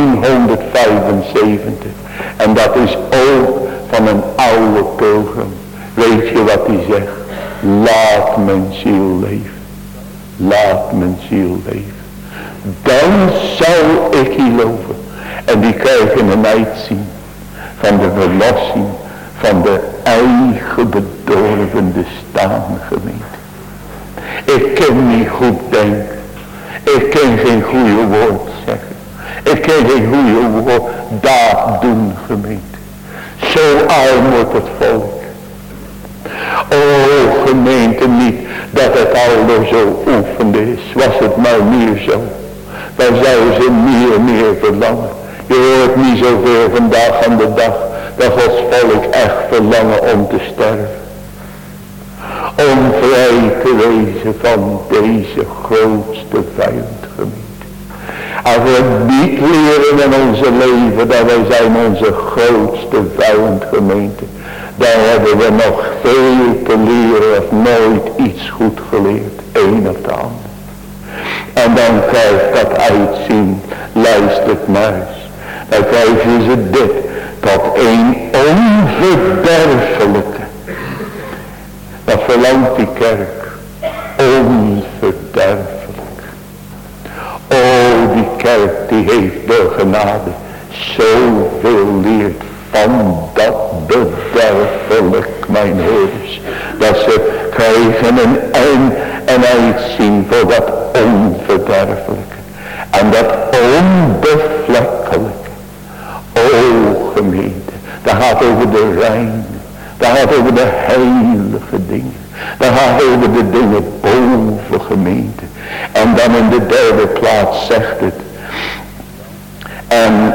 175. En dat is ook van een oude pilgrim. Weet je wat hij zegt? Laat mijn ziel leven. Laat mijn ziel leven. Dan zal ik hier loven. En die krijgen een uitzien van de verlossing van de eigen bedorvende staande gemeente. Ik kan niet goed denken. Ik kan geen goede woord zeggen. Ik kan geen goede woord daad doen, gemeente. Zo arm wordt het volk. O gemeente, niet dat het al zo oefende is. Was het maar meer zo. Dan zouden ze meer en meer verlangen. Je hoort niet zoveel vandaag aan de dag dat Gods volk echt verlangen om te sterven. Om vrij te wezen van deze grootste vijand, gemeente. Als we het niet leren in onze leven dat wij zijn onze grootste vijand, gemeente, dan hebben we nog veel te leren of nooit iets goed geleerd, een of de ander. En dan krijgt dat uitzien, luistert maar eens, dan krijgen ze dit, tot een onverderfelijke. Dat verlangt die kerk, onverderfelijk. O, die kerk die heeft door genade zoveel leerd van dat bederfelijk, mijn hoorders. Dat ze krijgen een uitzien voor dat onverderfelijke. En dat onbevlekkelijke. O, gemeente, dat gaat over de reine. Dat gaat over de heilige dingen. Dat gaat over de dingen boven, gemeente. En dan in de derde plaats zegt het. En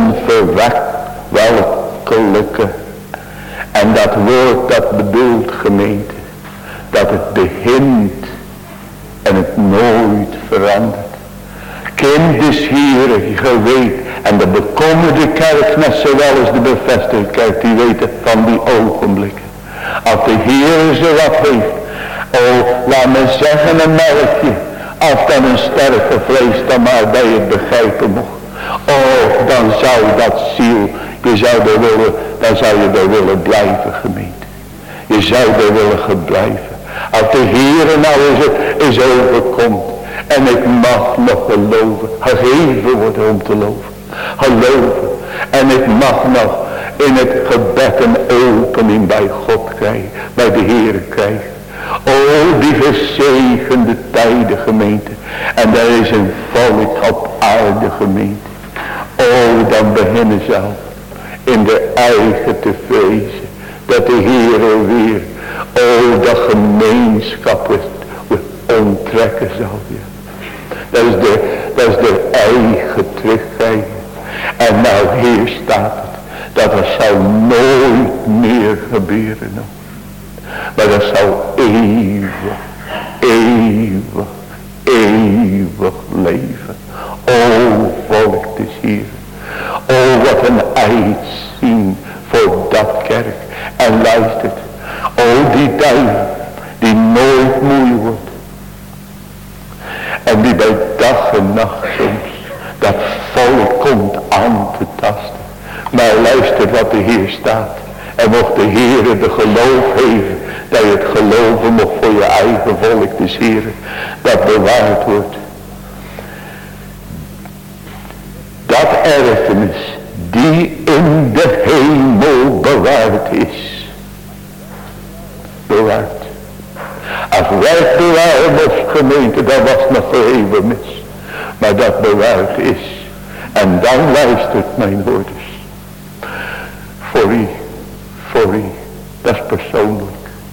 onverwerkelijke. En dat woord dat bedoelt, gemeente, dat het begint en het nooit verandert. Kind is hier, je weet, en de bekommerde kerk, net zowel als de bevestigde kerk, die weten van die ogenblikken. Als de Heer ze wat heeft, laat me zeggen een melkje, als dan een sterke vlees dan maar bij het begrijpen mocht. Dan zou dat ziel, dan zou je er willen blijven, gemeente. Je zou er willen blijven. Als de Heer nou is overkomt, en ik mag nog geloven, gegeven worden om te loven. Geloven. En ik mag nog in het gebed een opening bij God krijgen, bij de Heer krijgen. Die gezegende tijden, gemeente. En daar is een volk op aarde, gemeente. Dan beginnen ze al in de eigen te vrezen. Dat de Heer weer, dat gemeenschap onttrekken zal weer. Dat is de eigen terugkrijgen. En nou hier staat het. Dat zal nooit meer gebeuren. No. Maar dat zal eeuwig leven. Volk des Heeren. Wat een uitzien voor dat kerk. En luistert. Die duivel die nooit moe wordt. En die bij dag en nacht soms dat volk komt aan te tasten. Maar luister wat de Heer staat. En mocht de Heer de geloof geven. Dat je het geloven mocht voor je eigen volk des Heeren. Dat bewaard wordt. Dat erfenis die in de hemel bewaard is. Bewaard. Als wij bewaren was, gemeente, dat was nog verheven mis. Maar dat bewaard is. En dan luistert mijn hoorders. Voor u, dat is persoonlijk.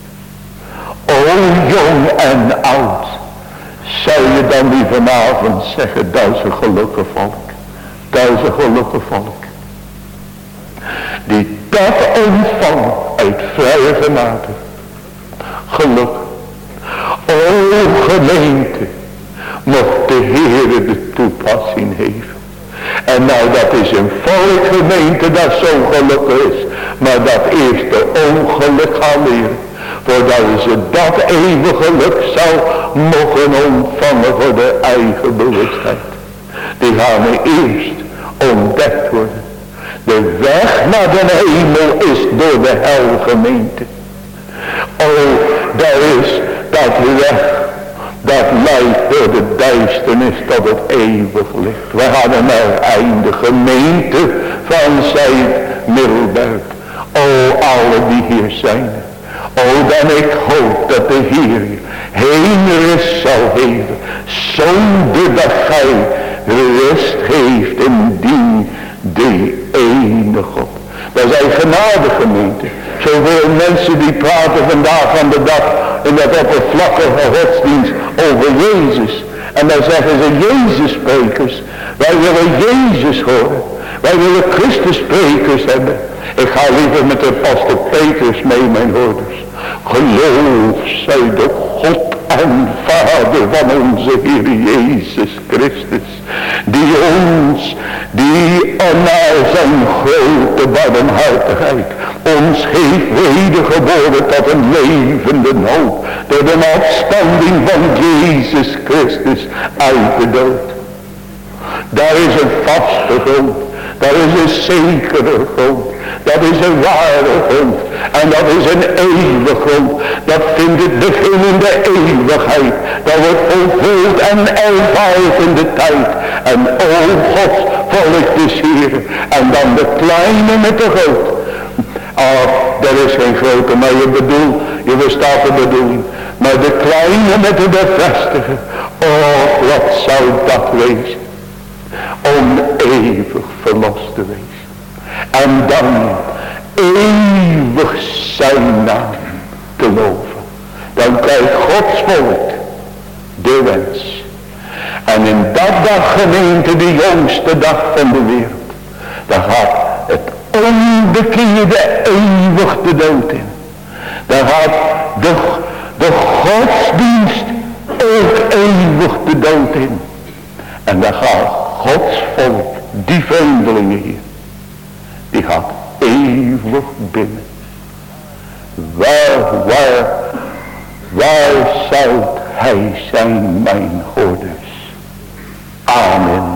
Jong en oud. Zou je dan die vanavond zeggen, dat is een gelukkig volk. Dat is een gelukkig volk. Die dat ontvangt uit vrije genade. Geluk. Gemeente, mocht de Heere de toepassing geven. En nou, dat is een volk, gemeente, dat zo gelukkig is. Maar dat eerst de ongeluk gaan leren. Voordat ze dat eeuwige geluk zou mogen ontvangen voor de eigen bewustheid. Die gaan eerst ontdekt worden. De weg naar de hemel is door de hel, gemeente. Daar is dat weg. Dat leidt door de duisternis tot het eeuwig licht. We gaan naar einde gemeente van Zuid-Middelburg. Alle die hier zijn. Dan ik hoop dat de Heer heenrust zal geven. Zonder dat gij rust geeft indien de ene God. Dat zijn genade, gemeente. Zoveel mensen die praten vandaag aan de dag in dat oppervlakkige godsdienst over Jezus. En dan zeggen ze Jezus sprekers. Wij willen Jezus horen. Wij willen Christus sprekers hebben. Ik ga liever met de apostel Petrus mee, mijn hoorders. Geloof zij de God en Vader van onze Heer Jezus Christus. Die naar zijn grote barmhartigheid ons heeft wedergeboren tot een levende hoop. Door de opstanding van Jezus Christus uit de dood. Daar is een vaste grond. Dat is een zekere grond. Dat is een ware grond. En dat is een eeuwige grond. Dat vindt het begin in de eeuwigheid. Dat wordt vervuld en ervaard in de tijd. En o God, volk des Heeren. En dan de kleine met de grote. Er is geen grote, maar je verstaat de bedoeling. Maar de kleine met de bevestiger. Wat zou dat wezen? Om eeuwig verlost te wezen. En dan eeuwig zijn naam te loven. Dan krijgt Gods volk de wens. En in dat dag, gemeente, de jongste dag van de wereld. Dan gaat het onbekeerde eeuwig de dood in. Dan gaat de godsdienst ook eeuwig de dood in. En dan gaat Gods volk, die vreemdelingen hier, die gaat eeuwig binnen. Waar zou hij zijn, mijn hoorders? Amen.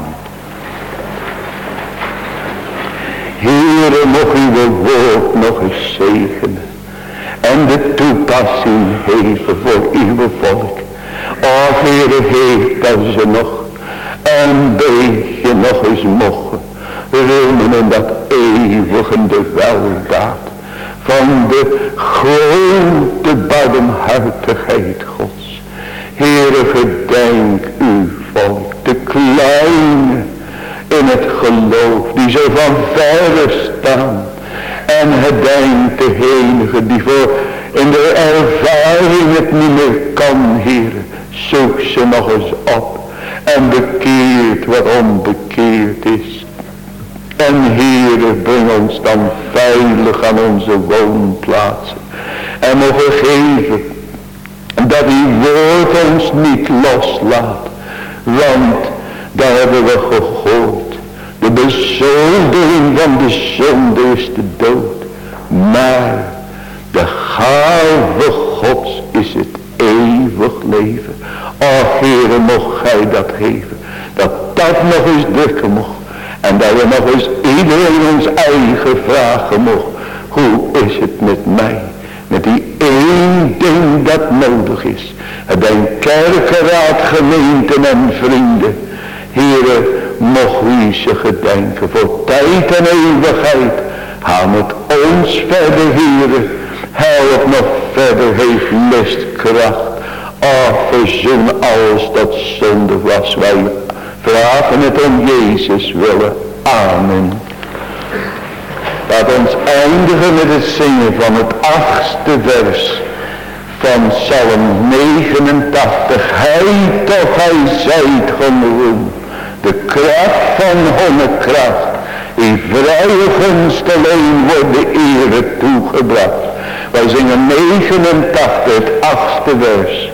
Heere, mocht uw woord nog eens zegenen en de toepassing geven voor uw volk. Heere, geef dat ze nog een beetje nog eens mogen roemen in dat eeuwige weldaad van de grote barmhartigheid Gods. Heere, gedenk uw volk, de kleine in het geloof, die zo van verre staan. En gedenk de enige die voor in de ervaring het niet meer kan, Heere. Zoek ze nog eens op. En bekeert wat onbekeerd is. En Heere, breng ons dan veilig aan onze woonplaatsen. En mogen geven dat uw woord ons niet loslaat. Want daar hebben we gehoord. De bezoldiging van de zonde is de dood. Maar de gave Gods is het eeuwig leven. Heere, mocht gij dat geven. Dat nog eens drukken mocht. En dat we nog eens iedereen ons eigen vragen mocht. Hoe is het met mij? Met die één ding dat nodig is. Het een kerkenraad, gemeenten en vrienden. Heere, mocht u ze gedenken voor tijd en eeuwigheid. Haal met ons verder, Heere. Help nog verder, heeft lust, kracht. Verzoen alles dat zonde was. Wij vragen het om Jezus willen. Amen. Laat ons eindigen met het zingen van het 8e vers van Psalm 89. Hij toch, hij zijt geroemd. De kracht van hongerkracht. Die vrije gunst alleen wordt de ere toegebracht. Wij zingen 89, het 8e vers.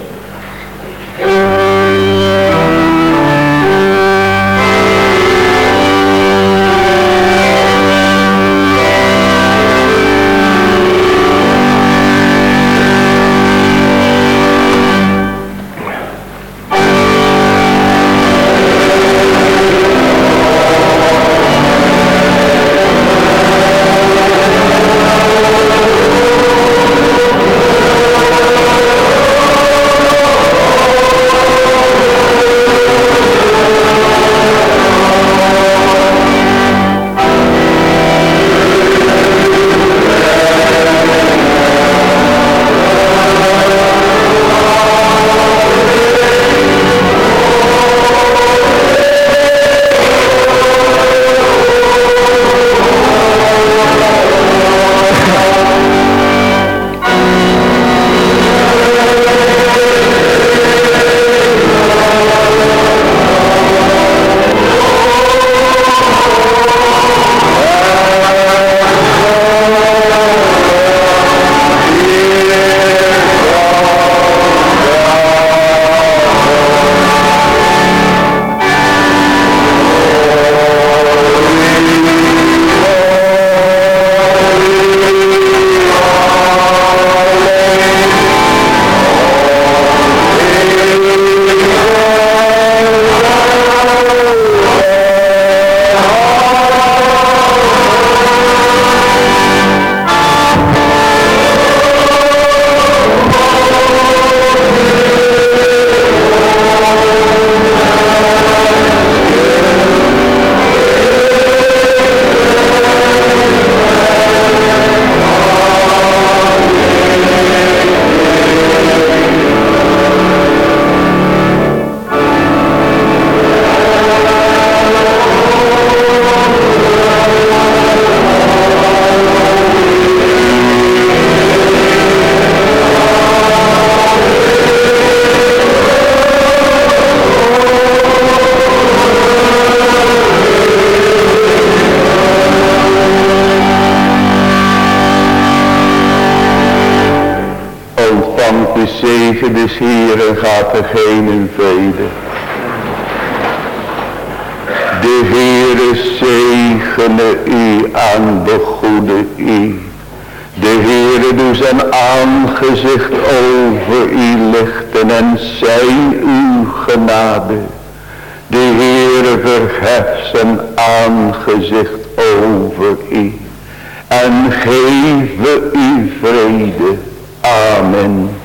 de zegen des Heeren gaat er geen in vrede. De Heere zegene u aan de goede u. De Heere doet zijn aangezicht over u lichten en zij uw genade. De Heere verheft zijn aangezicht over u en geef u vrede. Amen.